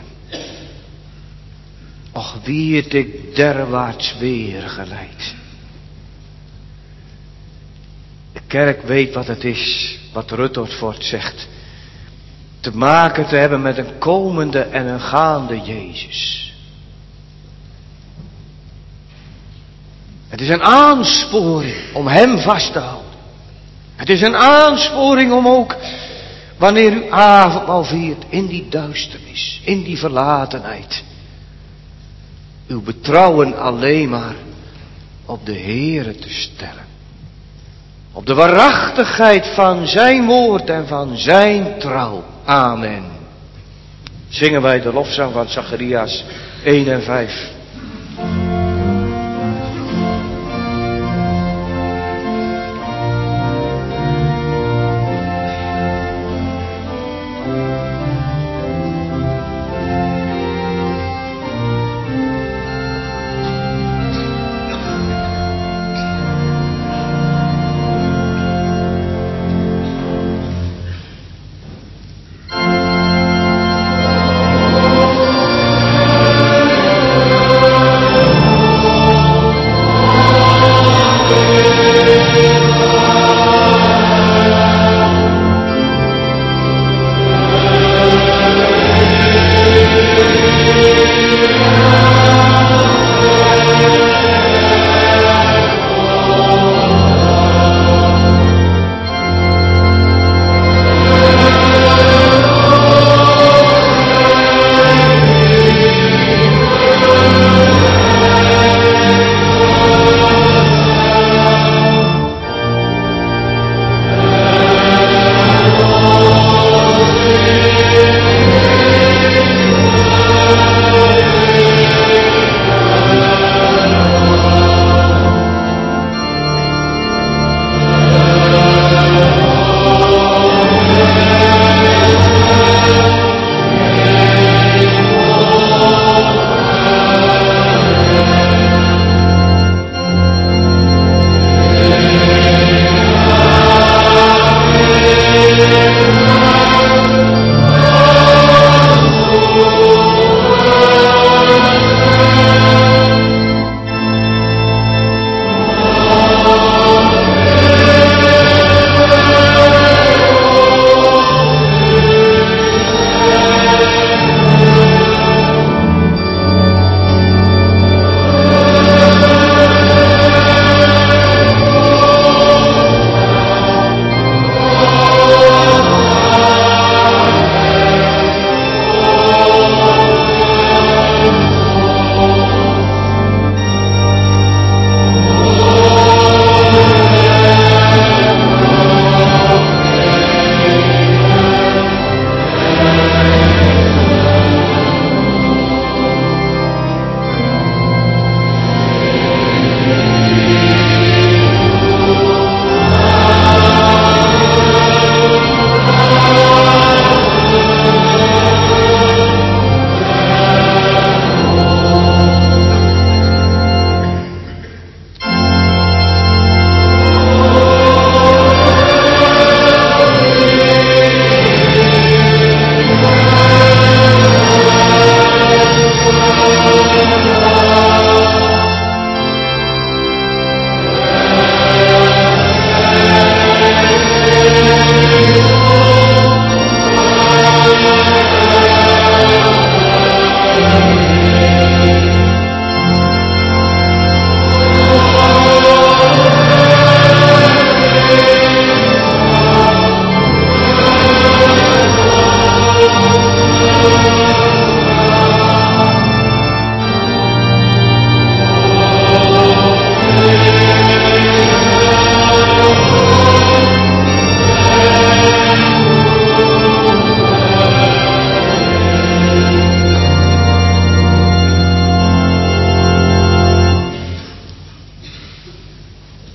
Och, wie het ik derwaarts weer geleid. De kerk weet wat het is, wat Rutherford zegt. Te maken te hebben met een komende en een gaande Jezus. Het is een aansporing om hem vast te houden. Het is een aansporing om ook, wanneer u avondmaal viert, in die duisternis, in die verlatenheid, uw betrouwen alleen maar op de Heere te stellen. Op de waarachtigheid van zijn woord en van zijn trouw. Amen. Zingen wij de lofzang van Zacharias 1 en 5.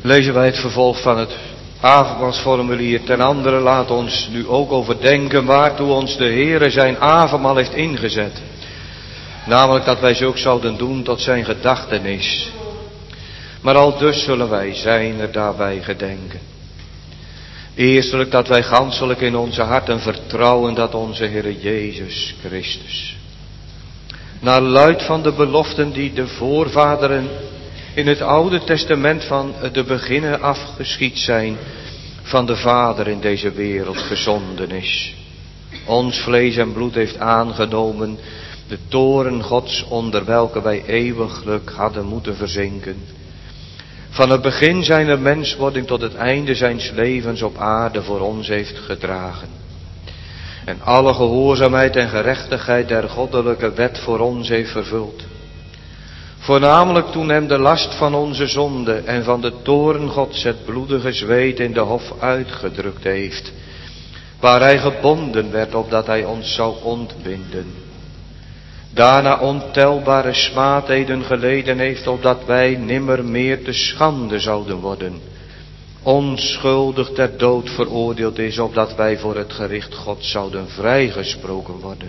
lezen wij het vervolg van het avondmaalsformulier. Ten andere laat ons nu ook overdenken waartoe ons de Heere zijn avondmaal heeft ingezet. Namelijk dat wij zulks zouden doen tot zijn gedachtenis. Maar al dus zullen wij zijn er daarbij gedenken. Eerstelijk dat wij ganselijk in onze harten vertrouwen dat onze Heere Jezus Christus, naar luid van de beloften die de voorvaderen in het Oude Testament van de beginnen afgeschied zijn, van de Vader in deze wereld gezonden is. Ons vlees en bloed heeft aangenomen, de toren Gods onder welke wij eeuwiglijk hadden moeten verzinken. Van het begin zijner menswording tot het einde zijns levens op aarde voor ons heeft gedragen. En alle gehoorzaamheid en gerechtigheid der goddelijke wet voor ons heeft vervuld. Voornamelijk toen hem de last van onze zonde en van de toorn Gods het bloedige zweet in de hof uitgedrukt heeft, waar hij gebonden werd opdat hij ons zou ontbinden. Daarna ontelbare smaadheden geleden heeft opdat wij nimmer meer te schande zouden worden. Onschuldig ter dood veroordeeld is opdat wij voor het gericht Gods zouden vrijgesproken worden.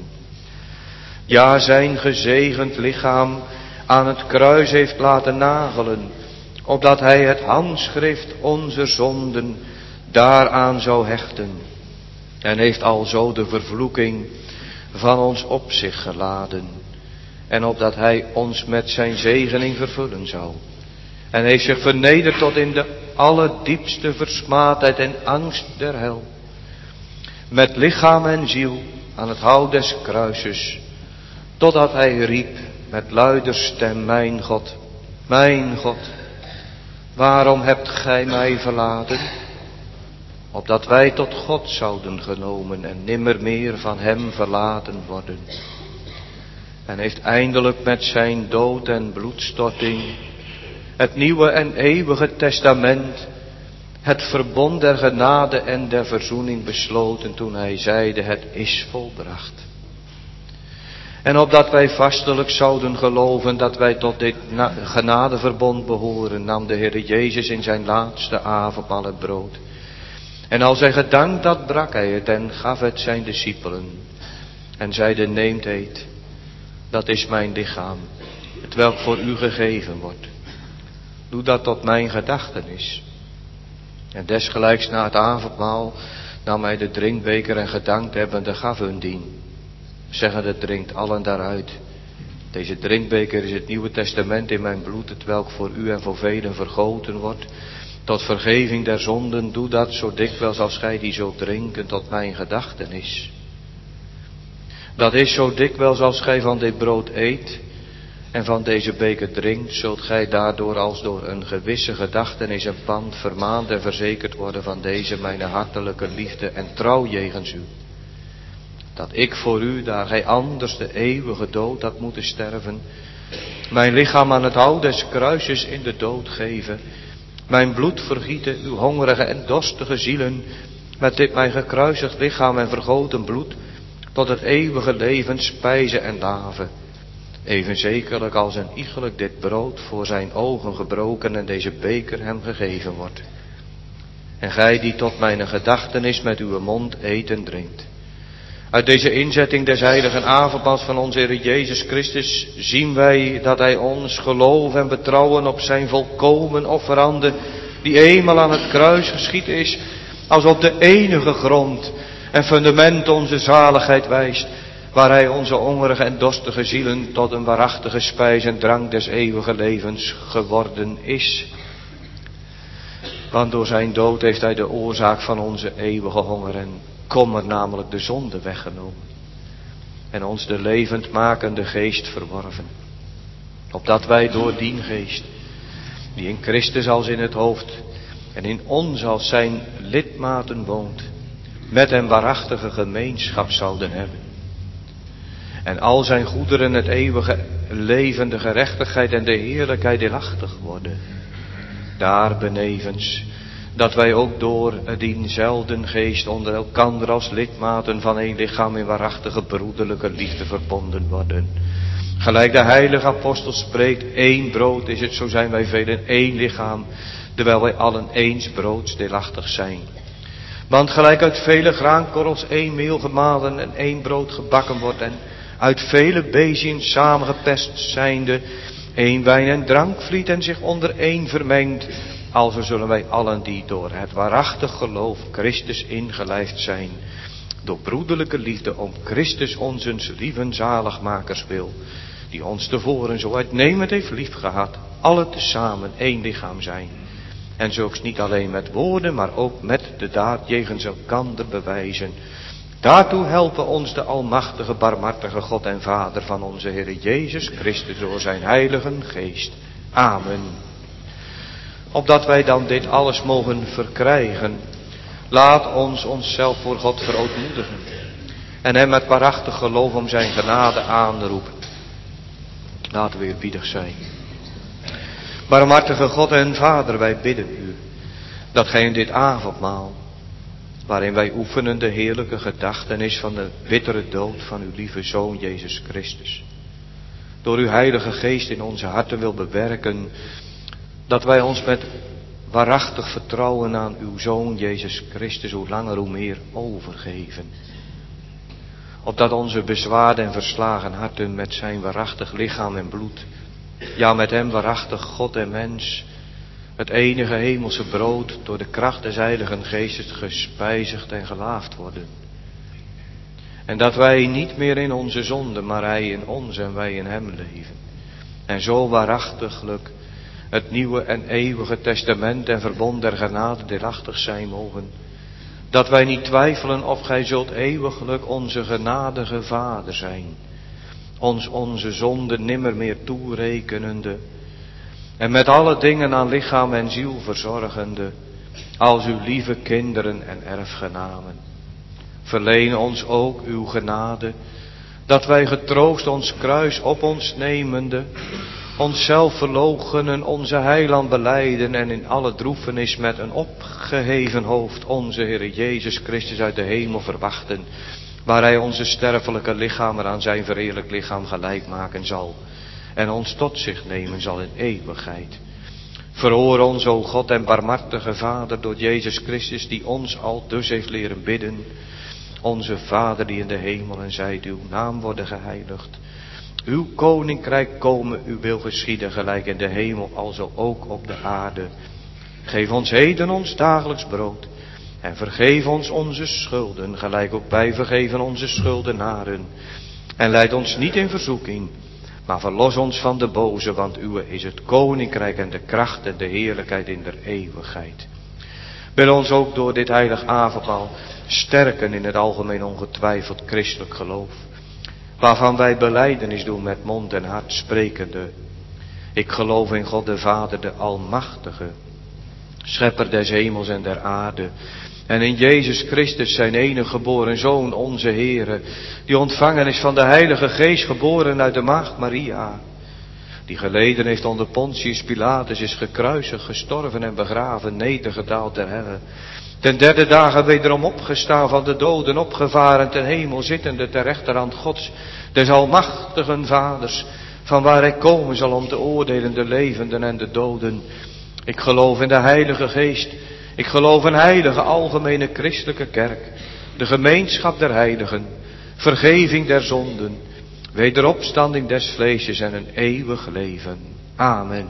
Ja, zijn gezegend lichaam aan het kruis heeft laten nagelen, opdat hij het handschrift onze zonden daaraan zou hechten. En heeft alzo de vervloeking van ons op zich geladen. En opdat hij ons met zijn zegening vervullen zou. En heeft zich vernederd tot in de allerdiepste versmaadheid en angst der hel. Met lichaam en ziel aan het hout des kruises. Totdat hij riep met luider stem: mijn God, waarom hebt gij mij verlaten? Opdat wij tot God zouden genomen en nimmer meer van hem verlaten worden. En heeft eindelijk met zijn dood en bloedstorting het nieuwe en eeuwige testament, het verbond der genade en der verzoening besloten toen hij zeide: het is volbracht. En opdat wij vastelijk zouden geloven dat wij tot dit genadeverbond behoren, nam de Heer Jezus in zijn laatste avondmaal het brood. En als hij gedankt had, brak hij het en gaf het zijn discipelen. En zeide: neemt eet, dat is mijn lichaam, hetwelk voor u gegeven wordt. Doe dat tot mijn gedachtenis. En desgelijks na het avondmaal nam hij de drinkbeker en gedankt hebbende gaf hun dien, zeggende: drinkt allen daaruit. Deze drinkbeker is het Nieuwe Testament in mijn bloed, hetwelk voor u en voor velen vergoten wordt, tot vergeving der zonden. Doe dat zo dikwijls als gij die zult drinken tot mijn gedachtenis. Dat is zo dikwijls als gij van dit brood eet en van deze beker drinkt, zult gij daardoor als door een gewisse gedachtenis en pand vermaand en verzekerd worden van deze mijn hartelijke liefde en trouw jegens u. Dat ik voor u, daar gij anders de eeuwige dood had moeten sterven, mijn lichaam aan het hout des kruises in de dood geven, mijn bloed vergieten, uw hongerige en dorstige zielen, met dit mijn gekruisigd lichaam en vergoten bloed, tot het eeuwige leven spijzen en laven. Even zekerlijk als een iegelijk dit brood voor zijn ogen gebroken en deze beker hem gegeven wordt. En gij die tot mijn gedachtenis met uw mond eet en drinkt. Uit deze inzetting des heiligen avondmaals van onze Heer Jezus Christus zien wij dat hij ons geloof en betrouwen op zijn volkomen offerande, die eenmaal aan het kruis geschied is, als op de enige grond en fundament onze zaligheid wijst, waar hij onze hongerige en dorstige zielen tot een waarachtige spijs en drank des eeuwige levens geworden is. Want door zijn dood heeft hij de oorzaak van onze eeuwige honger en kommer, namelijk de zonde, weggenomen. En ons de levendmakende geest verworven. Opdat wij door dien geest, die in Christus als in het hoofd en in ons als zijn lidmaten woont, met hem waarachtige gemeenschap zouden hebben. En al zijn goederen het eeuwige leven, de gerechtigheid en de heerlijkheid deelachtig worden. Daar benevens dat wij ook door dienzelfden geest onder elkander als lidmaten van één lichaam in waarachtige broederlijke liefde verbonden worden. Gelijk de heilige apostel spreekt: één brood is het, zo zijn wij velen één lichaam, terwijl wij allen eens broods deelachtig zijn. Want gelijk uit vele graankorrels 1 meel gemalen en 1 brood gebakken wordt en uit vele beziën samengeperst zijnde 1 wijn en drankvliet en zich onder 1 vermengt, alzo zullen wij allen die door het waarachtig geloof Christus ingelijfd zijn, door broederlijke liefde om Christus onzes lieven zaligmakers wil, die ons tevoren zo uitnemend heeft liefgehad, alle tezamen 1 lichaam zijn. En zulks niet alleen met woorden, maar ook met de daad jegens elkander bewijzen. Daartoe helpen ons de almachtige, barmhartige God en Vader van onze Heer Jezus Christus door zijn heilige geest. Amen. Opdat wij dan dit alles mogen verkrijgen, laat ons onszelf voor God verootmoedigen en hem met waarachtig geloof om zijn genade aanroepen. Laten we eerbiedig zijn. Barmhartige God en Vader, wij bidden u dat gij in dit avondmaal, waarin wij oefenen de heerlijke gedachtenis van de bittere dood van uw lieve Zoon Jezus Christus, door uw heilige geest in onze harten wil bewerken, dat wij ons met waarachtig vertrouwen aan uw Zoon Jezus Christus hoe langer hoe meer overgeven. Opdat onze bezwaarde en verslagen harten met zijn waarachtig lichaam en bloed, ja met hem waarachtig God en mens, het enige hemelse brood door de kracht des heiligen geestes gespijzigd en gelaafd worden. En dat wij niet meer in onze zonde, maar hij in ons en wij in hem leven. En zo waarachtiglijk het nieuwe en eeuwige testament en verbond der genade deelachtig zijn mogen, dat wij niet twijfelen of gij zult eeuwiglijk onze genadige Vader zijn, ons onze zonde nimmer meer toerekenende en met alle dingen aan lichaam en ziel verzorgende, als uw lieve kinderen en erfgenamen. Verleen ons ook uw genade, dat wij getroost ons kruis op ons nemende, onszelf verloochenen, onze heiland belijden en in alle droefenis met een opgeheven hoofd onze Heer Jezus Christus uit de hemel verwachten, waar hij onze sterfelijke lichamen aan zijn verheerlijk lichaam gelijk maken zal en ons tot zich nemen zal in eeuwigheid. Verhoor ons, o God en barmhartige Vader, door Jezus Christus, die ons al dus heeft leren bidden. Onze Vader die in de hemel, en zij uw naam worden geheiligd. Uw koninkrijk komen, uw wil geschieden, gelijk in de hemel, alzo ook op de aarde. Geef ons heden ons dagelijks brood. En vergeef ons onze schulden, gelijk ook wij vergeven onze schuldenaren. En leid ons niet in verzoeking, maar verlos ons van de boze, want uwe is het koninkrijk en de kracht en de heerlijkheid in der eeuwigheid. Wil ons ook door dit heilig avondmaal sterken in het algemeen ongetwijfeld christelijk geloof, waarvan wij belijdenis doen met mond en hart sprekende. Ik geloof in God de Vader, de Almachtige, Schepper des hemels en der aarde, en in Jezus Christus, zijn enige geboren Zoon, onze Heere, die ontvangen is van de Heilige Geest, geboren uit de Maagd Maria, die geleden heeft onder Pontius Pilatus, is gekruisigd, gestorven en begraven, nedergedaald ter helle, ten derde dagen wederom opgestaan van de doden, opgevaren ten hemel, zittende ter rechterhand Gods, des almachtigen Vaders, van waar hij komen zal om te oordelen de levenden en de doden. Ik geloof in de Heilige Geest. Ik geloof in heilige algemene christelijke kerk, de gemeenschap der heiligen, vergeving der zonden, wederopstanding des vleesjes en een eeuwig leven. Amen.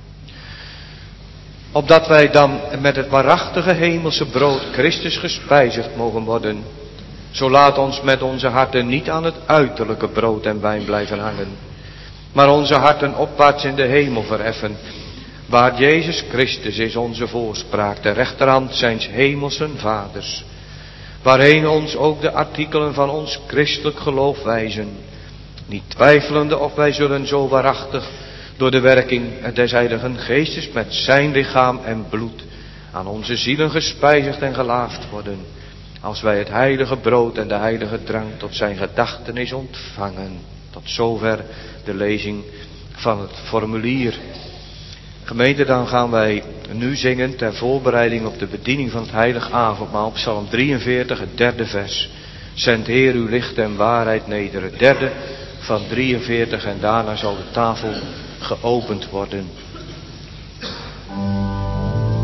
Opdat wij dan met het waarachtige hemelse brood Christus gespijzigd mogen worden, zo laat ons met onze harten niet aan het uiterlijke brood en wijn blijven hangen, maar onze harten opwaarts in de hemel verheffen, waar Jezus Christus is onze voorspraak, de rechterhand zijns hemelsen Vaders, waarheen ons ook de artikelen van ons christelijk geloof wijzen, niet twijfelende of wij zullen zo waarachtig door de werking des Heiligen Geestes met zijn lichaam en bloed aan onze zielen gespijzigd en gelaafd worden, als wij het heilige brood en de heilige drank tot zijn gedachtenis ontvangen. Tot zover de lezing van het formulier. Gemeente, dan gaan wij nu zingen ter voorbereiding op de bediening van het heilig avondmaal, Psalm 43, het derde vers. Zend Heer uw licht en waarheid neder, het derde van 43, en daarna zal de tafel geopend worden.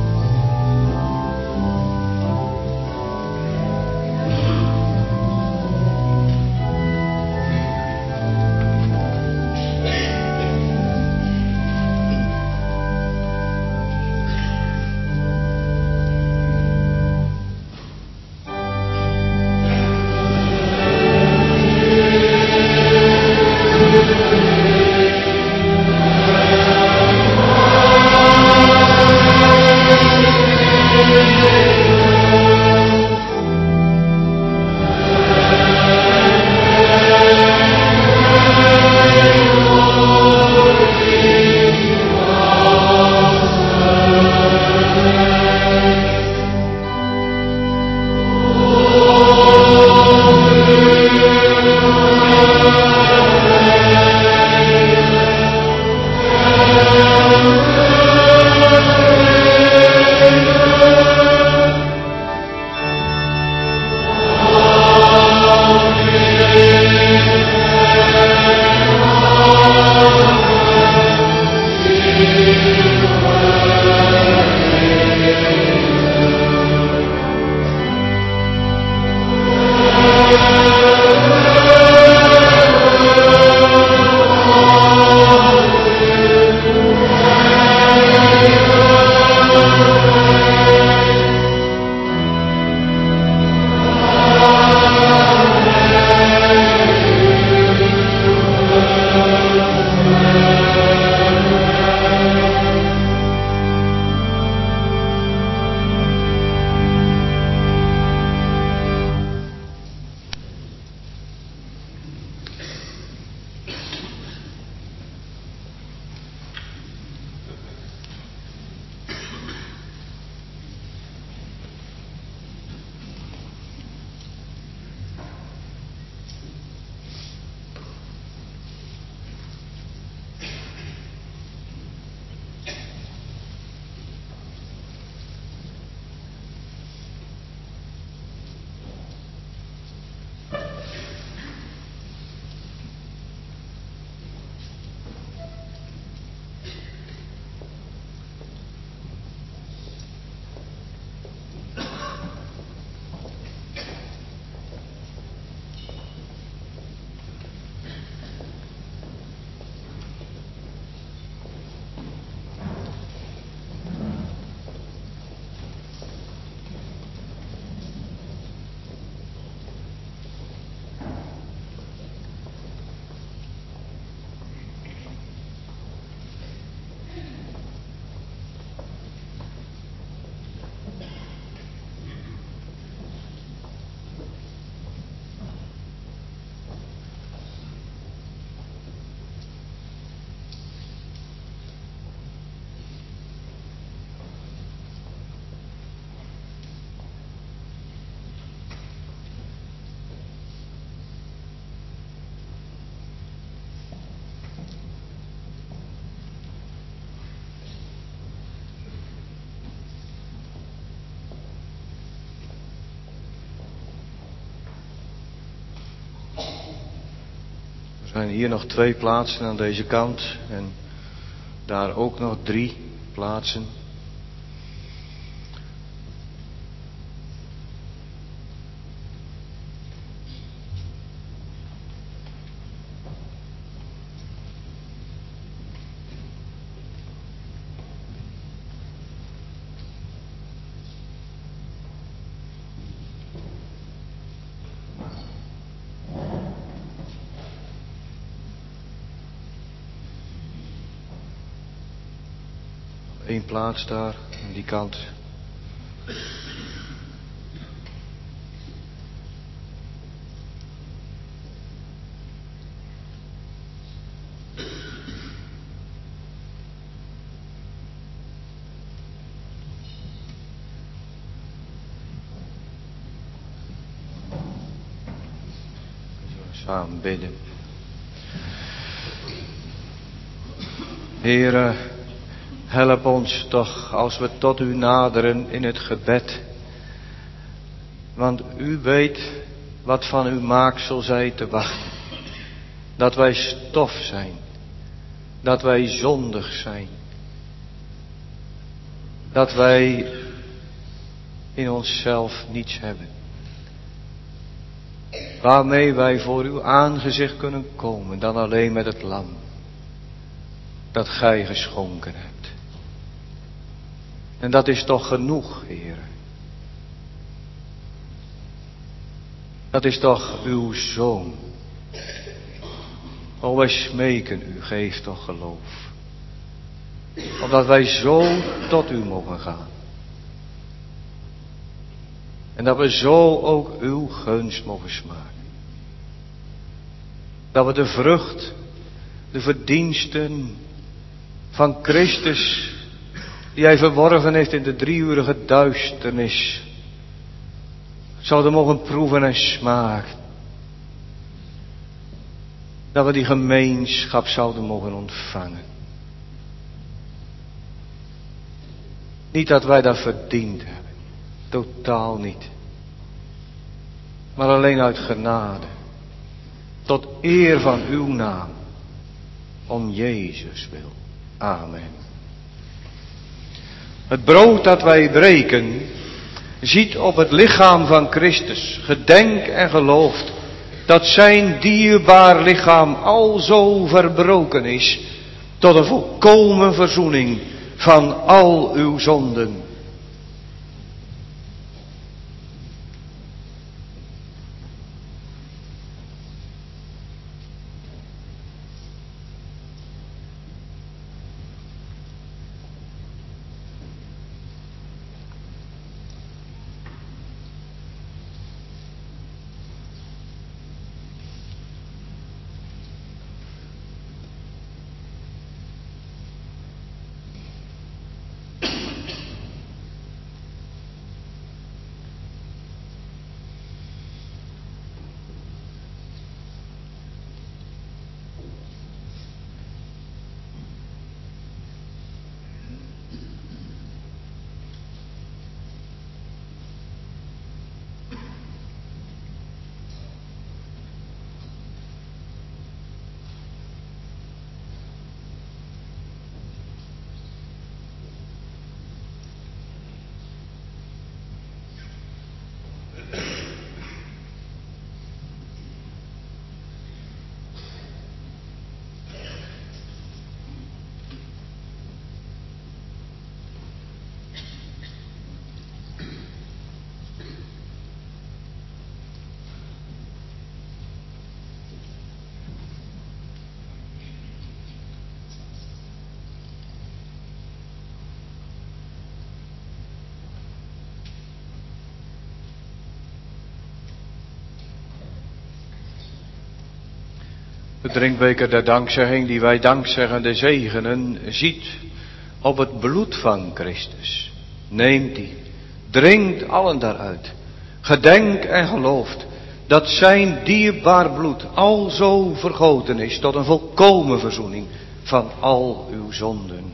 zijn hier nog 2 plaatsen aan deze kant en daar ook nog 3 plaatsen. Eén plaats daar, aan die kant. Samen bidden. Heere, help ons toch als we tot u naderen in het gebed. Want u weet wat van uw maaksel zij te wachten. Dat wij stof zijn. Dat wij zondig zijn. Dat wij in onszelf niets hebben. Waarmee wij voor uw aangezicht kunnen komen dan alleen met het lam. Dat gij geschonken hebt. En dat is toch genoeg, Heer. Dat is toch uw Zoon. O, wij smeken u, geef toch geloof. Omdat wij zo tot u mogen gaan. En dat we zo ook uw gunst mogen smaken. Dat we de vrucht, de verdiensten van Christus, die hij verworven heeft in de 3-urige duisternis, zouden mogen proeven en smaken. Dat we die gemeenschap zouden mogen ontvangen. Niet dat wij dat verdiend hebben. Totaal niet. Maar alleen uit genade. Tot eer van uw naam. Om Jezus wil. Amen. Het brood dat wij breken, ziet op het lichaam van Christus. Gedenk en gelooft dat zijn dierbaar lichaam alzo verbroken is tot een volkomen verzoening van al uw zonden. De drinkbeker der dankzegging die wij dankzeggende zegenen, ziet op het bloed van Christus. Neemt die, drinkt allen daaruit. Gedenk en gelooft dat zijn dierbaar bloed alzo vergoten is tot een volkomen verzoening van al uw zonden.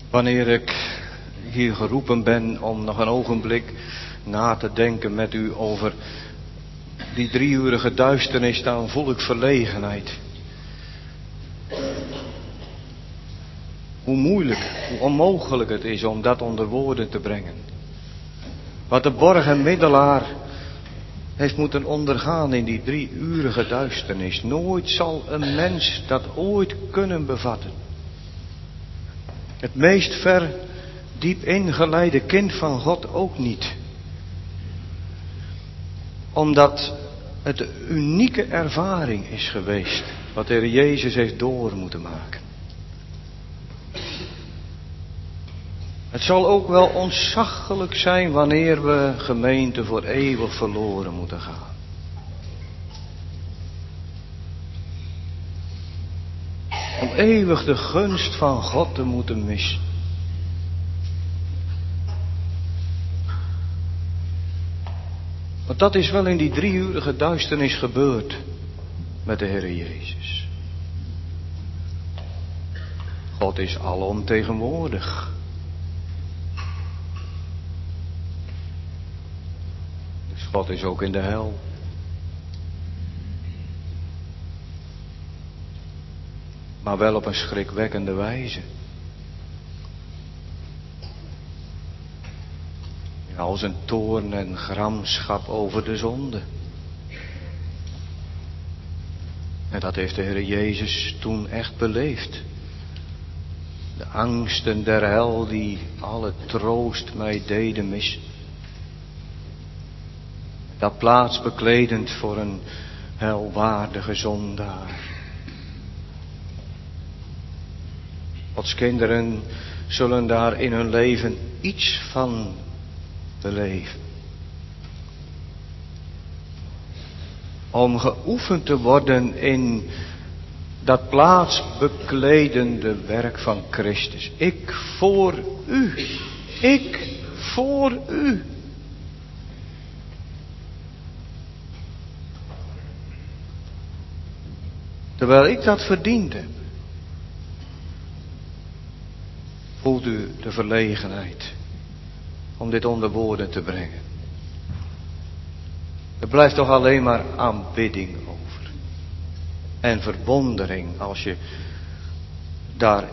Wanneer ik hier geroepen ben om nog een ogenblik na te denken met u over die 3-urige duisternis, dan voel ik verlegenheid. Hoe moeilijk, hoe onmogelijk het is om dat onder woorden te brengen. Wat de borg en middelaar heeft moeten ondergaan in die 3-urige duisternis. Nooit zal een mens dat ooit kunnen bevatten. Het meest ver diep ingeleide kind van God ook niet. Omdat het een unieke ervaring is geweest wat de Heer Jezus heeft door moeten maken. Het zal ook wel ontzaglijk zijn wanneer we gemeente voor eeuwig verloren moeten gaan. Om eeuwig de gunst van God te moeten missen. Want dat is wel in die 3-urige duisternis gebeurd met de Heer Jezus. God is alomtegenwoordig. Dus God is ook in de hel. Maar wel op een schrikwekkende wijze. Als een toorn en gramschap over de zonde. En dat heeft de Heer Jezus toen echt beleefd. De angsten der hel die alle troost mij deden missen. Dat plaats bekledend voor een helwaardige zondaar. Gods kinderen zullen daar in hun leven iets van beleven. Om geoefend te worden in dat plaatsbekledende werk van Christus. Ik voor u. Ik voor u. Terwijl ik dat verdiend heb. Voelt u de verlegenheid om dit onder woorden te brengen? Er blijft toch alleen maar aanbidding over. En verwondering als je daar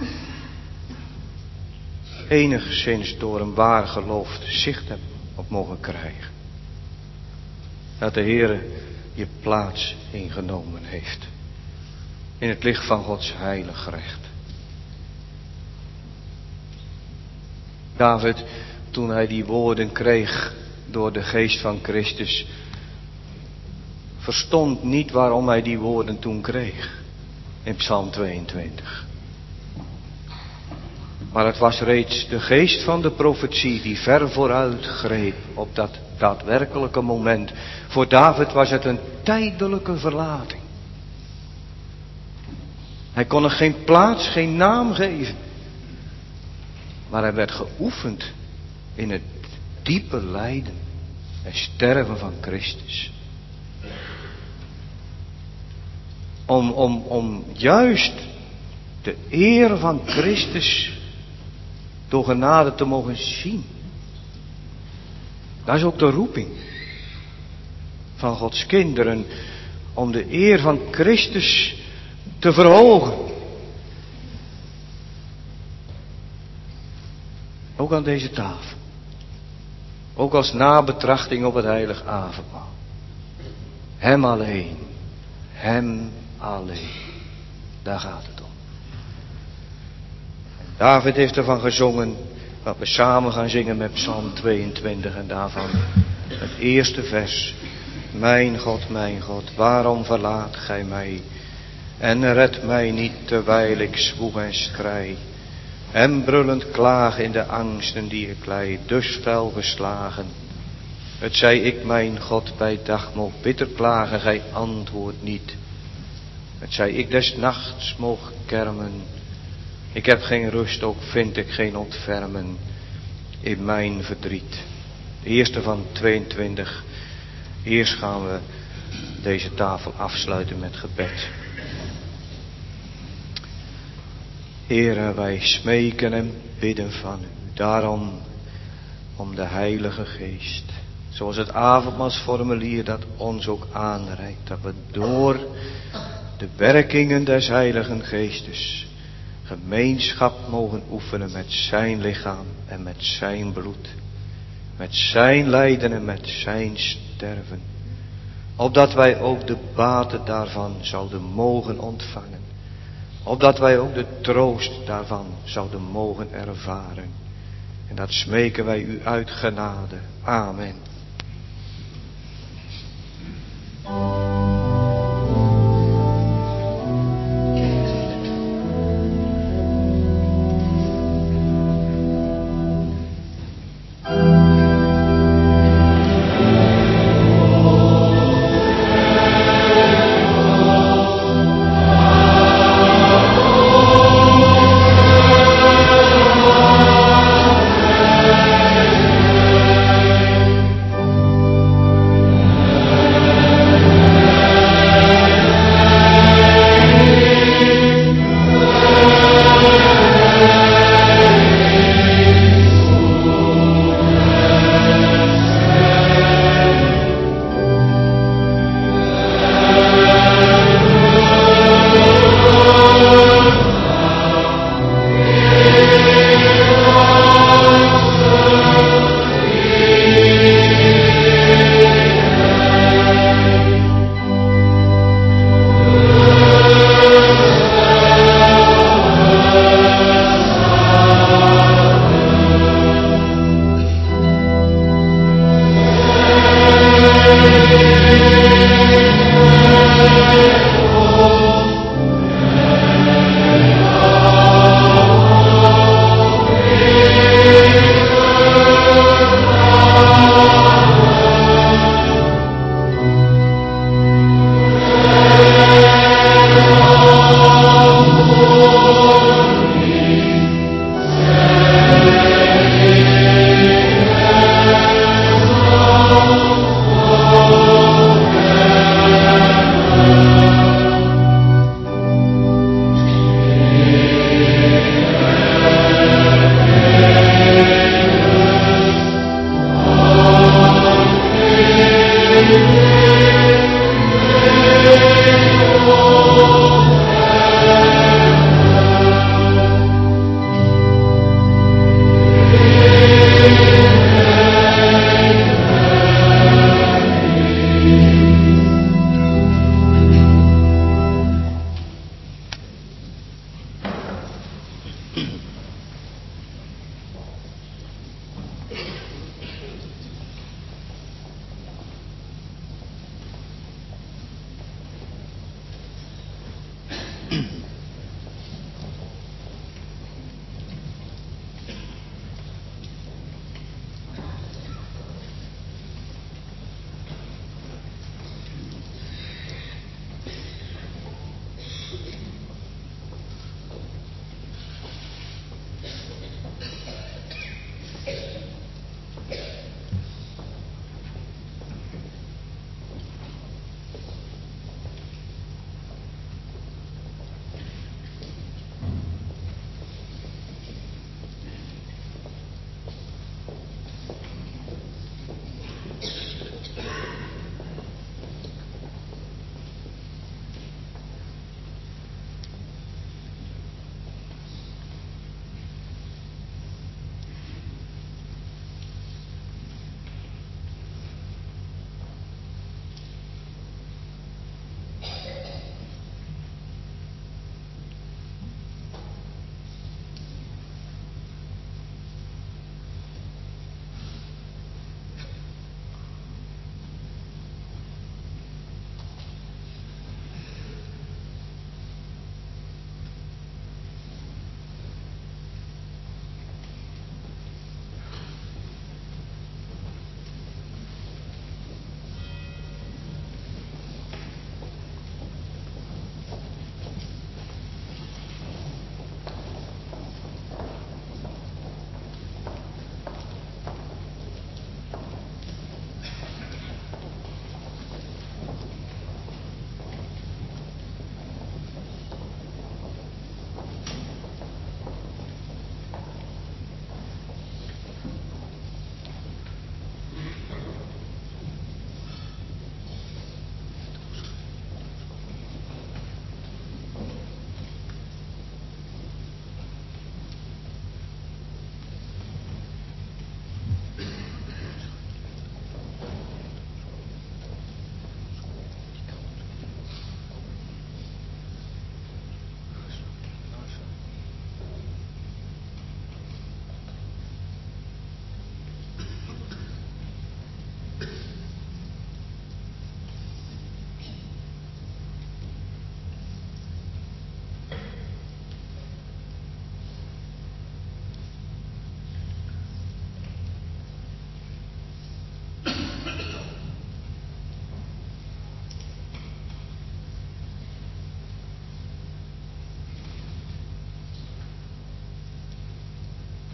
enigszins door een waar geloof zicht hebt op mogen krijgen. Dat de Heer je plaats ingenomen heeft. In het licht van Gods heilig recht. David, toen hij die woorden kreeg door de geest van Christus, verstond niet waarom hij die woorden toen kreeg. In Psalm 22. Maar het was reeds de geest van de profetie die ver vooruit greep op dat daadwerkelijke moment. Voor David was het een tijdelijke verlating. Hij kon er geen plaats, geen naam geven. Maar hij werd geoefend in het diepe lijden en sterven van Christus. Om juist de eer van Christus door genade te mogen zien. Dat is ook de roeping van Gods kinderen. Om de eer van Christus te verhogen. Ook aan deze tafel. Ook als nabetrachting op het heilig avondmaal. Hem alleen. Hem alleen. Daar gaat het om. David heeft ervan gezongen. Wat we samen gaan zingen met Psalm 22. En daarvan het eerste vers. Mijn God, waarom verlaat gij mij? En red mij niet terwijl ik zwoeg en schrei. En brullend klaag in de angsten die ik lijd, dus fel geslagen. Het zij ik mijn God bij dag mocht bitter klagen, gij antwoordt niet. Het zij ik des nachts mocht kermen. Ik heb geen rust, ook vind ik geen ontfermen in mijn verdriet. De eerste van 22. Eerst gaan we deze tafel afsluiten met gebed. Heere, wij smeken en bidden van u. Daarom om de Heilige Geest. Zoals het avondmaalsformulier dat ons ook aanreikt. Dat we door de werkingen des Heiligen Geestes gemeenschap mogen oefenen met zijn lichaam en met zijn bloed. Met zijn lijden en met zijn sterven. Opdat wij ook de baten daarvan zouden mogen ontvangen. Opdat wij ook de troost daarvan zouden mogen ervaren. En dat smeken wij u uit genade. Amen.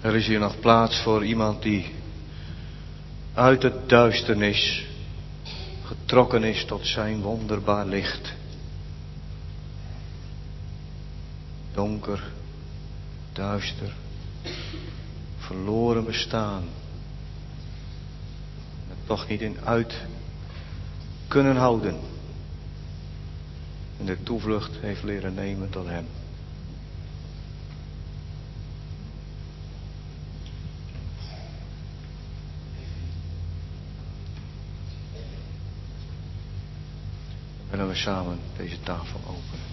Er is hier nog plaats voor iemand die uit het duisternis getrokken is tot zijn wonderbaar licht. Donker, duister, verloren bestaan. En toch niet in uit kunnen houden. En de toevlucht heeft leren nemen tot hem. Dan willen we samen deze tafel openen.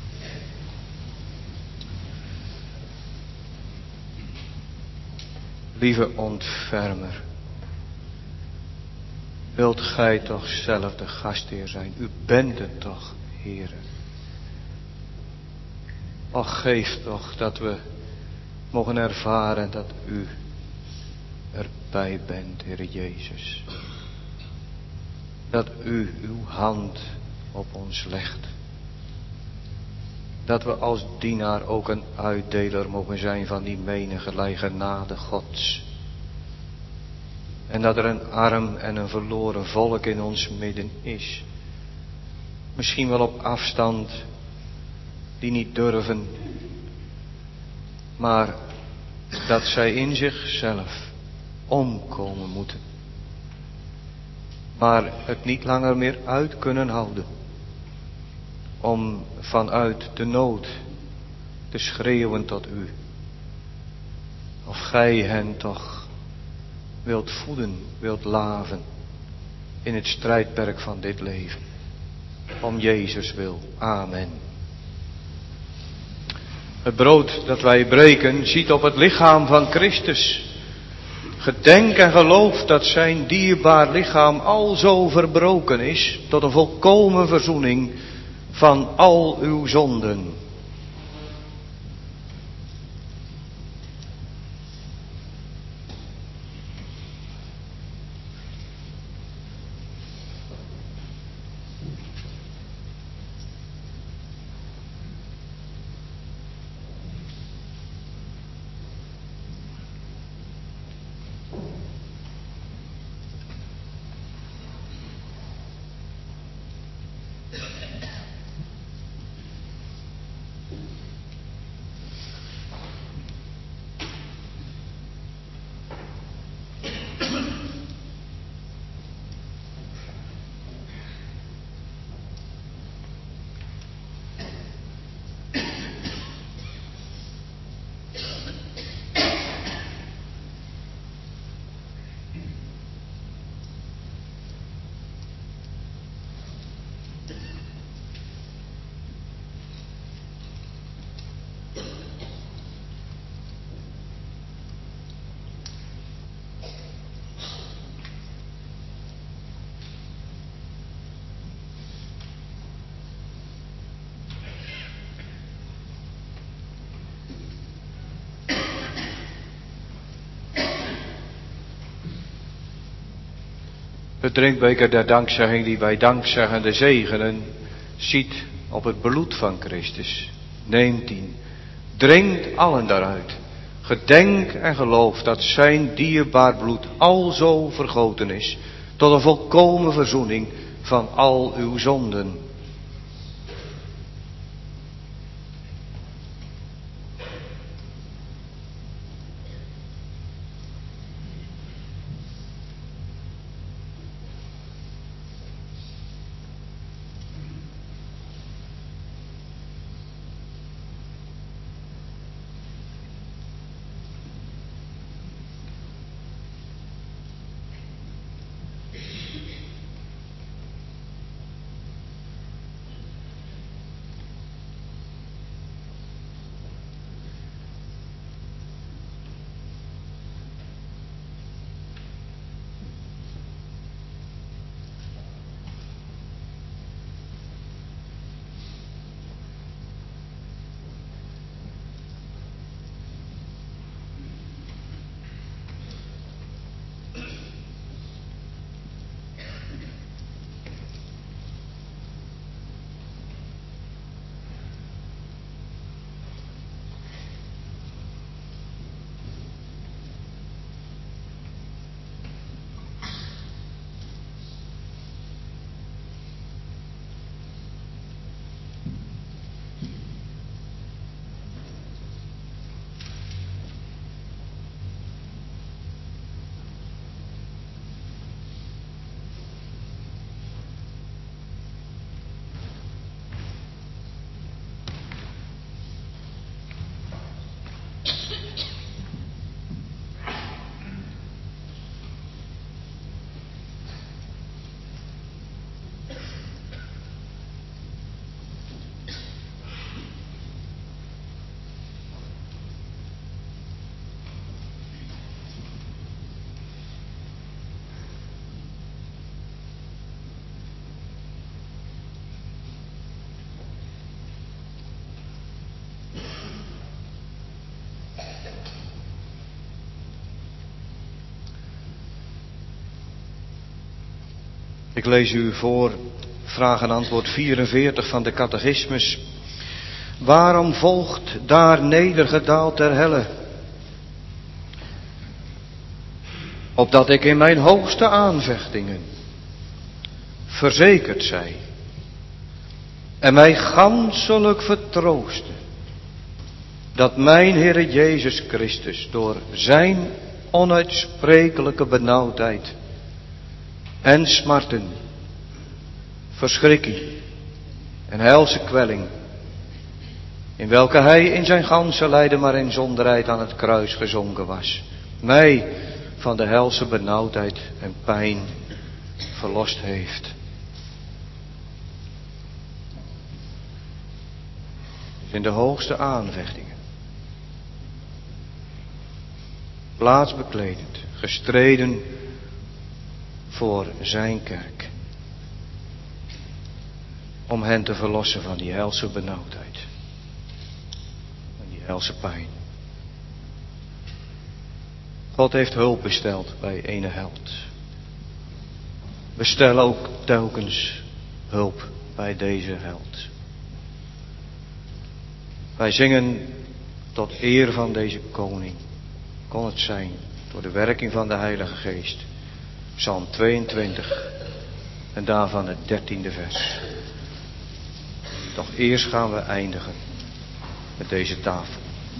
Lieve ontfermer, wilt gij toch zelf de gastheer zijn? U bent het toch, Heere. Och, geef toch dat we mogen ervaren dat u erbij bent, Heere Jezus. Dat u uw hand op ons legt. Dat we als dienaar ook een uitdeler mogen zijn van die menige genade Gods. En dat er een arm en een verloren volk in ons midden is. Misschien wel op afstand, die niet durven. Maar dat zij in zichzelf omkomen moeten. Maar het niet langer meer uit kunnen houden. Om vanuit de nood te schreeuwen tot u. Of gij hen toch wilt voeden, wilt laven in het strijdperk van dit leven. Om Jezus wil. Amen. Het brood dat wij breken ziet op het lichaam van Christus. Gedenk en geloof dat zijn dierbaar lichaam alzo verbroken is tot een volkomen verzoening van al uw zonden. De drinkbeker der dankzegging die wij dankzeggende zegenen, ziet op het bloed van Christus. Neemt die, drinkt allen daaruit. Gedenk en geloof dat zijn dierbaar bloed alzo vergoten is, tot een volkomen verzoening van al uw zonden. Ik lees u voor vraag en antwoord 44 van de catechismus. Waarom volgt daar nedergedaald ter helle? Opdat ik in mijn hoogste aanvechtingen verzekerd zij en mij ganselijk vertroosten dat mijn Heere Jezus Christus door zijn onuitsprekelijke benauwdheid en smarten, verschrikking en helse kwelling, in welke hij in zijn ganse lijden maar in zonderheid aan het kruis gezonken was, mij van de helse benauwdheid en pijn verlost heeft. In de hoogste aanvechtingen, plaats bekledend, gestreden voor zijn kerk, om hen te verlossen van die helse benauwdheid en die helse pijn. God heeft hulp besteld bij ene held. Bestel ook telkens hulp bij deze held. Wij zingen tot eer van deze koning. Kon het zijn door de werking van de Heilige Geest. Psalm 22 en daarvan het 13e vers. Doch eerst gaan we eindigen met deze tafel.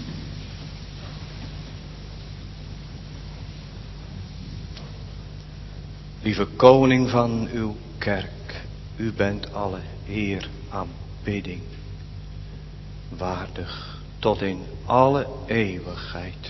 Lieve koning van uw kerk, u bent alle eer, aanbidding waardig tot in alle eeuwigheid.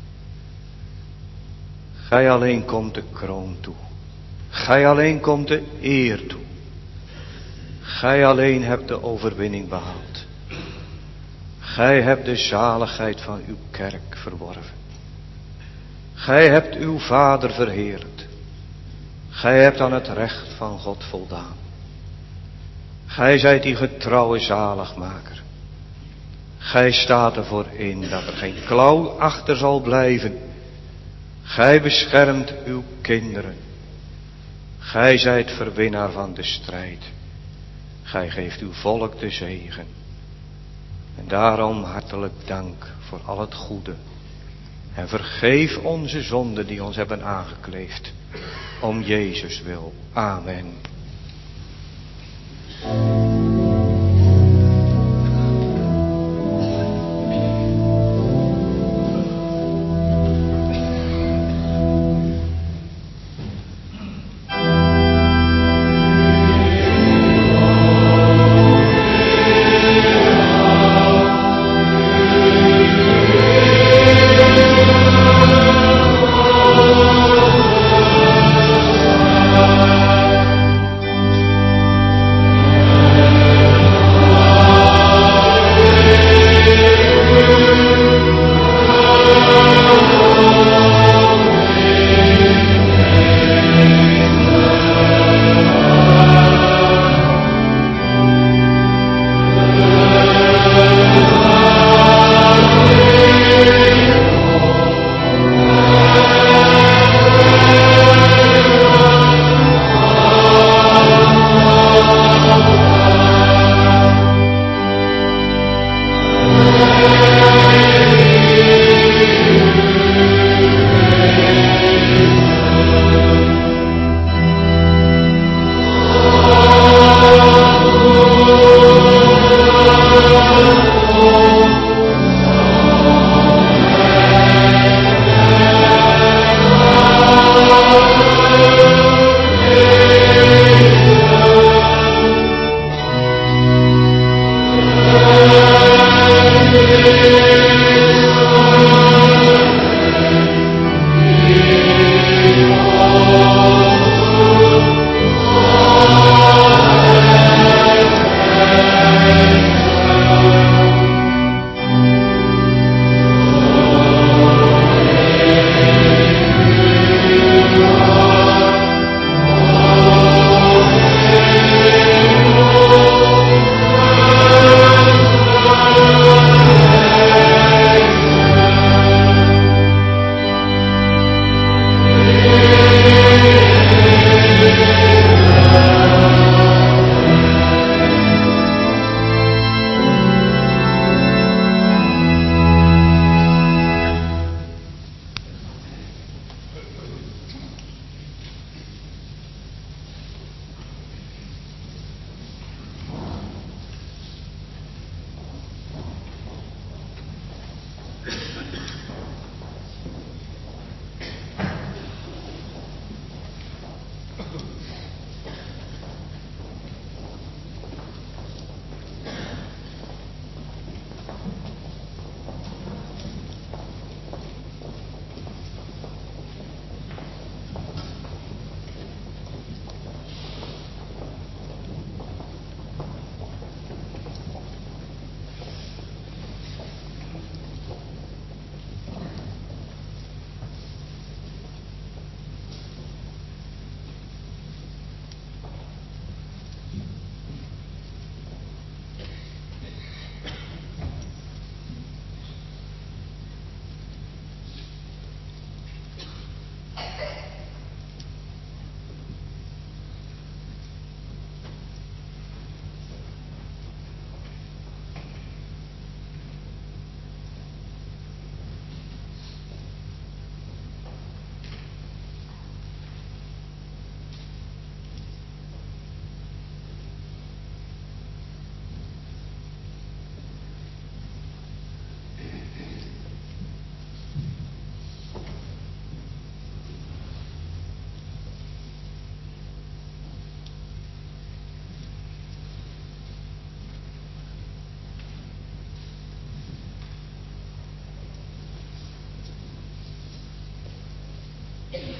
Gij alleen komt de kroon toe. Gij alleen komt de eer toe. Gij alleen hebt de overwinning behaald. Gij hebt de zaligheid van uw kerk verworven. Gij hebt uw Vader verheerlijkt. Gij hebt aan het recht van God voldaan. Gij zijt die getrouwe zaligmaker. Gij staat ervoor in dat er geen klauw achter zal blijven. Gij beschermt uw kinderen. Gij zijt verwinnaar van de strijd. Gij geeft uw volk de zegen. En daarom hartelijk dank voor al het goede. En vergeef onze zonden die ons hebben aangekleefd. Om Jezus wil. Amen.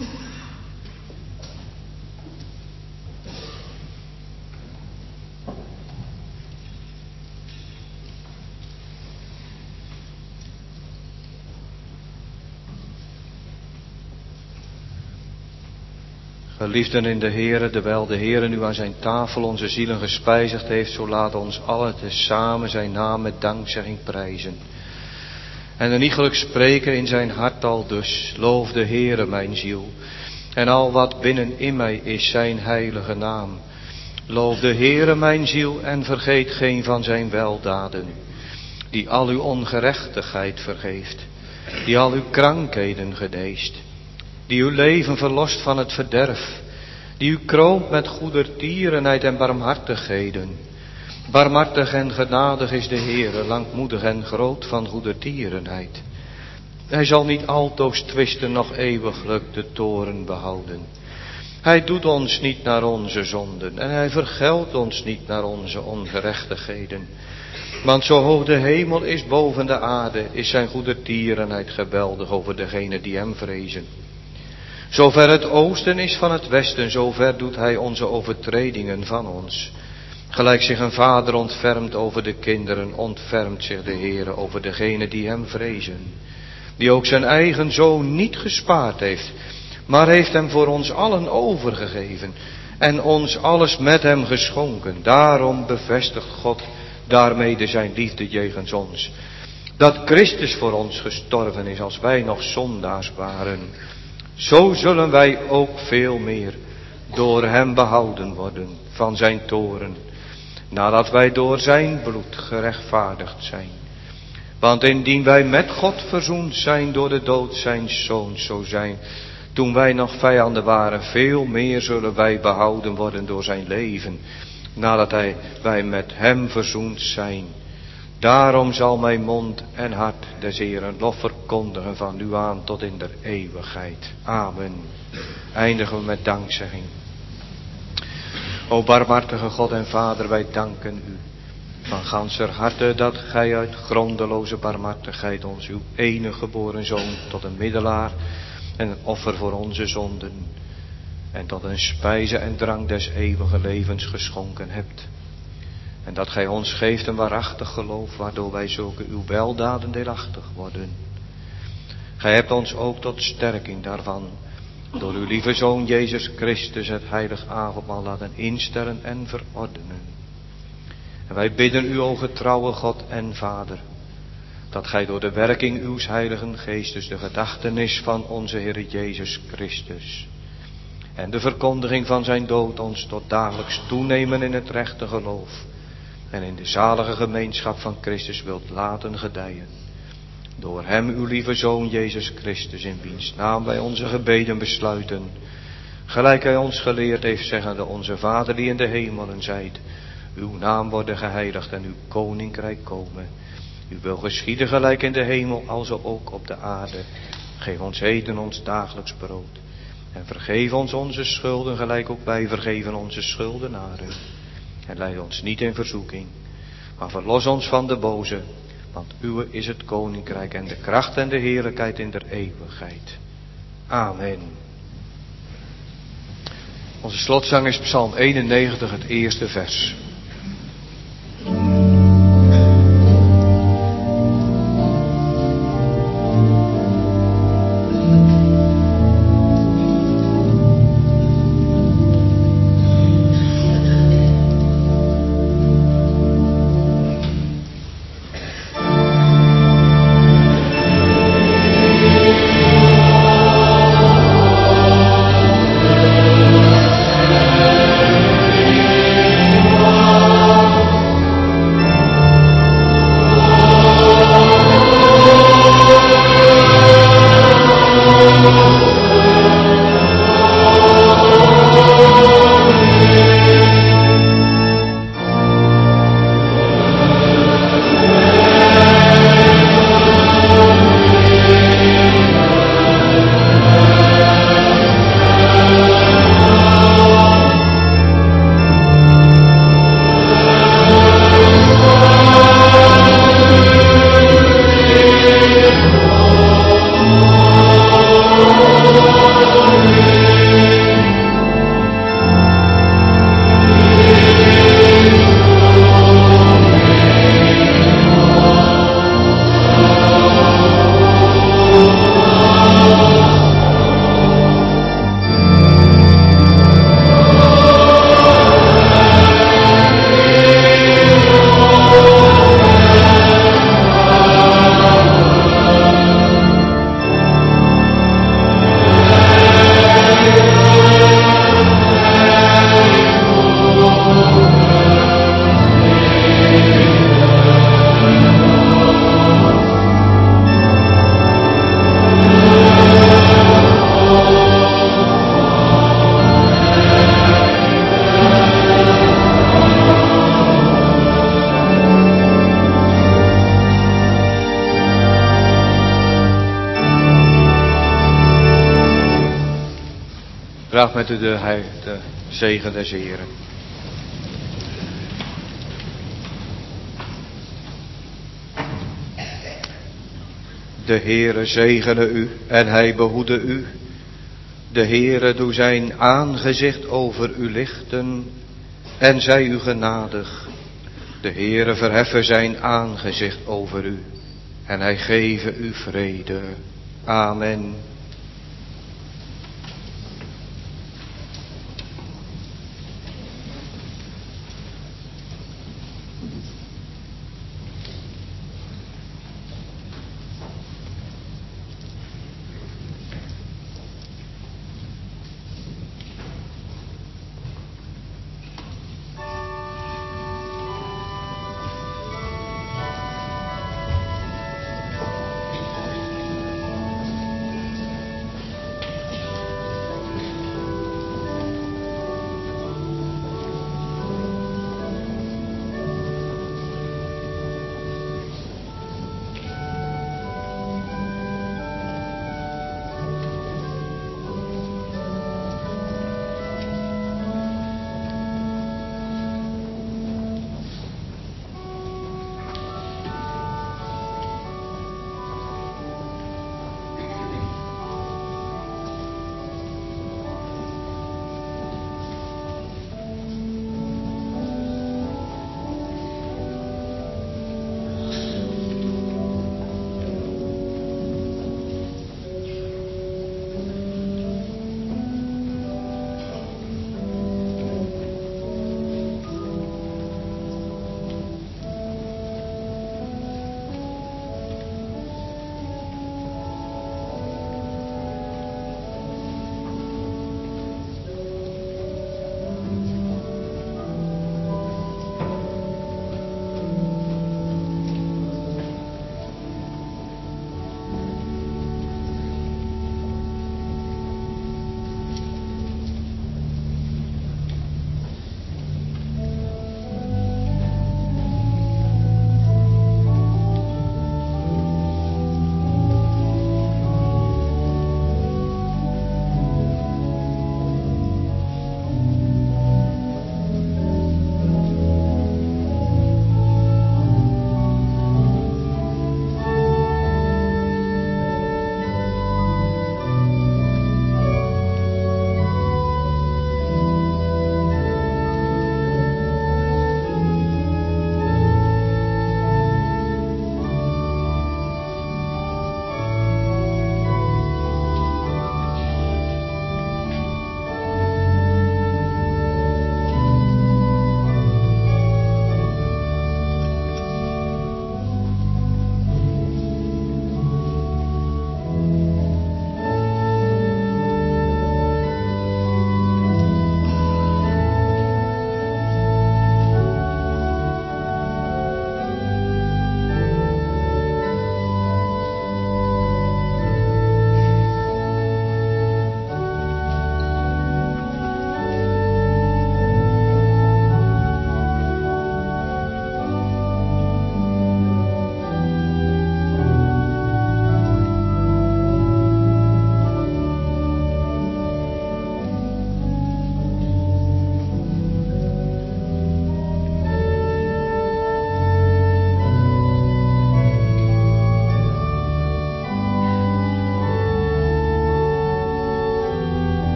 Geliefden in de Heere, terwijl de Heere nu aan zijn tafel onze zielen gespijzigd heeft, zo laat ons allen tezamen zijn naam met dankzegging prijzen. En een iegelijk spreken in zijn hart al dus, loof de Heere mijn ziel, en al wat binnen in mij is zijn heilige naam. Loof de Heere mijn ziel en vergeet geen van zijn weldaden, die al uw ongerechtigheid vergeeft, die al uw krankheden geneest, die uw leven verlost van het verderf, die u kroont met goedertierenheid en barmhartigheden. Barmhartig en genadig is de Heere, langmoedig en groot van goedertierenheid. Hij zal niet altoos twisten, noch eeuwiglijk de toorn behouden. Hij doet ons niet naar onze zonden en hij vergeldt ons niet naar onze ongerechtigheden. Want zo hoog de hemel is boven de aarde, is zijn goedertierenheid geweldig over degenen die hem vrezen. Zover het oosten is van het westen, zover doet hij onze overtredingen van ons. Gelijk zich een vader ontfermt over de kinderen, ontfermt zich de Heere over degenen die hem vrezen. Die ook zijn eigen zoon niet gespaard heeft, maar heeft hem voor ons allen overgegeven en ons alles met hem geschonken. Daarom bevestigt God daarmede zijn liefde jegens ons. Dat Christus voor ons gestorven is als wij nog zondaars waren. Zo zullen wij ook veel meer door hem behouden worden van zijn toorn, nadat wij door zijn bloed gerechtvaardigd zijn. Want indien wij met God verzoend zijn door de dood zijns zoons, zo zijn, toen wij nog vijanden waren, veel meer zullen wij behouden worden door zijn leven, nadat wij met hem verzoend zijn. Daarom zal mijn mond en hart des Heeren lof verkondigen van nu aan tot in der eeuwigheid. Amen. Eindigen we met dankzegging. O barmhartige God en Vader, wij danken u van ganser harte dat gij uit grondeloze barmhartigheid ons uw enige geboren zoon tot een middelaar en een offer voor onze zonden en tot een spijze en drank des eeuwige levens geschonken hebt. En dat gij ons geeft een waarachtig geloof, waardoor wij zulke uw weldaden deelachtig worden. Gij hebt ons ook tot sterking daarvan, door uw lieve Zoon Jezus Christus het heilig avondmaal laten instellen en verordenen. En wij bidden u, o getrouwe God en Vader, dat gij door de werking uws heiligen geestes de gedachtenis van onze Heer Jezus Christus en de verkondiging van zijn dood ons tot dagelijks toenemen in het rechte geloof en in de zalige gemeenschap van Christus wilt laten gedijen. Door hem uw lieve Zoon Jezus Christus, in wiens naam wij onze gebeden besluiten, gelijk hij ons geleerd heeft, zeggende: onze Vader die in de hemelen zijt, uw naam worden geheiligd en uw koninkrijk komen. Uw wil geschieden gelijk in de hemel, alzo ook op de aarde. Geef ons heden ons dagelijks brood. En vergeef ons onze schulden, gelijk ook wij vergeven onze schuldenaren. En leid ons niet in verzoeking, maar verlos ons van de boze. Want uwe is het koninkrijk en de kracht en de heerlijkheid in der eeuwigheid. Amen. Onze slotzang is Psalm 91, het eerste vers. Draag met u de zegen des Heren. De Heere zegene u en hij behoede u. De Heere doe zijn aangezicht over u lichten en zij u genadig. De Heere verheffen zijn aangezicht over u en hij geve u vrede. Amen.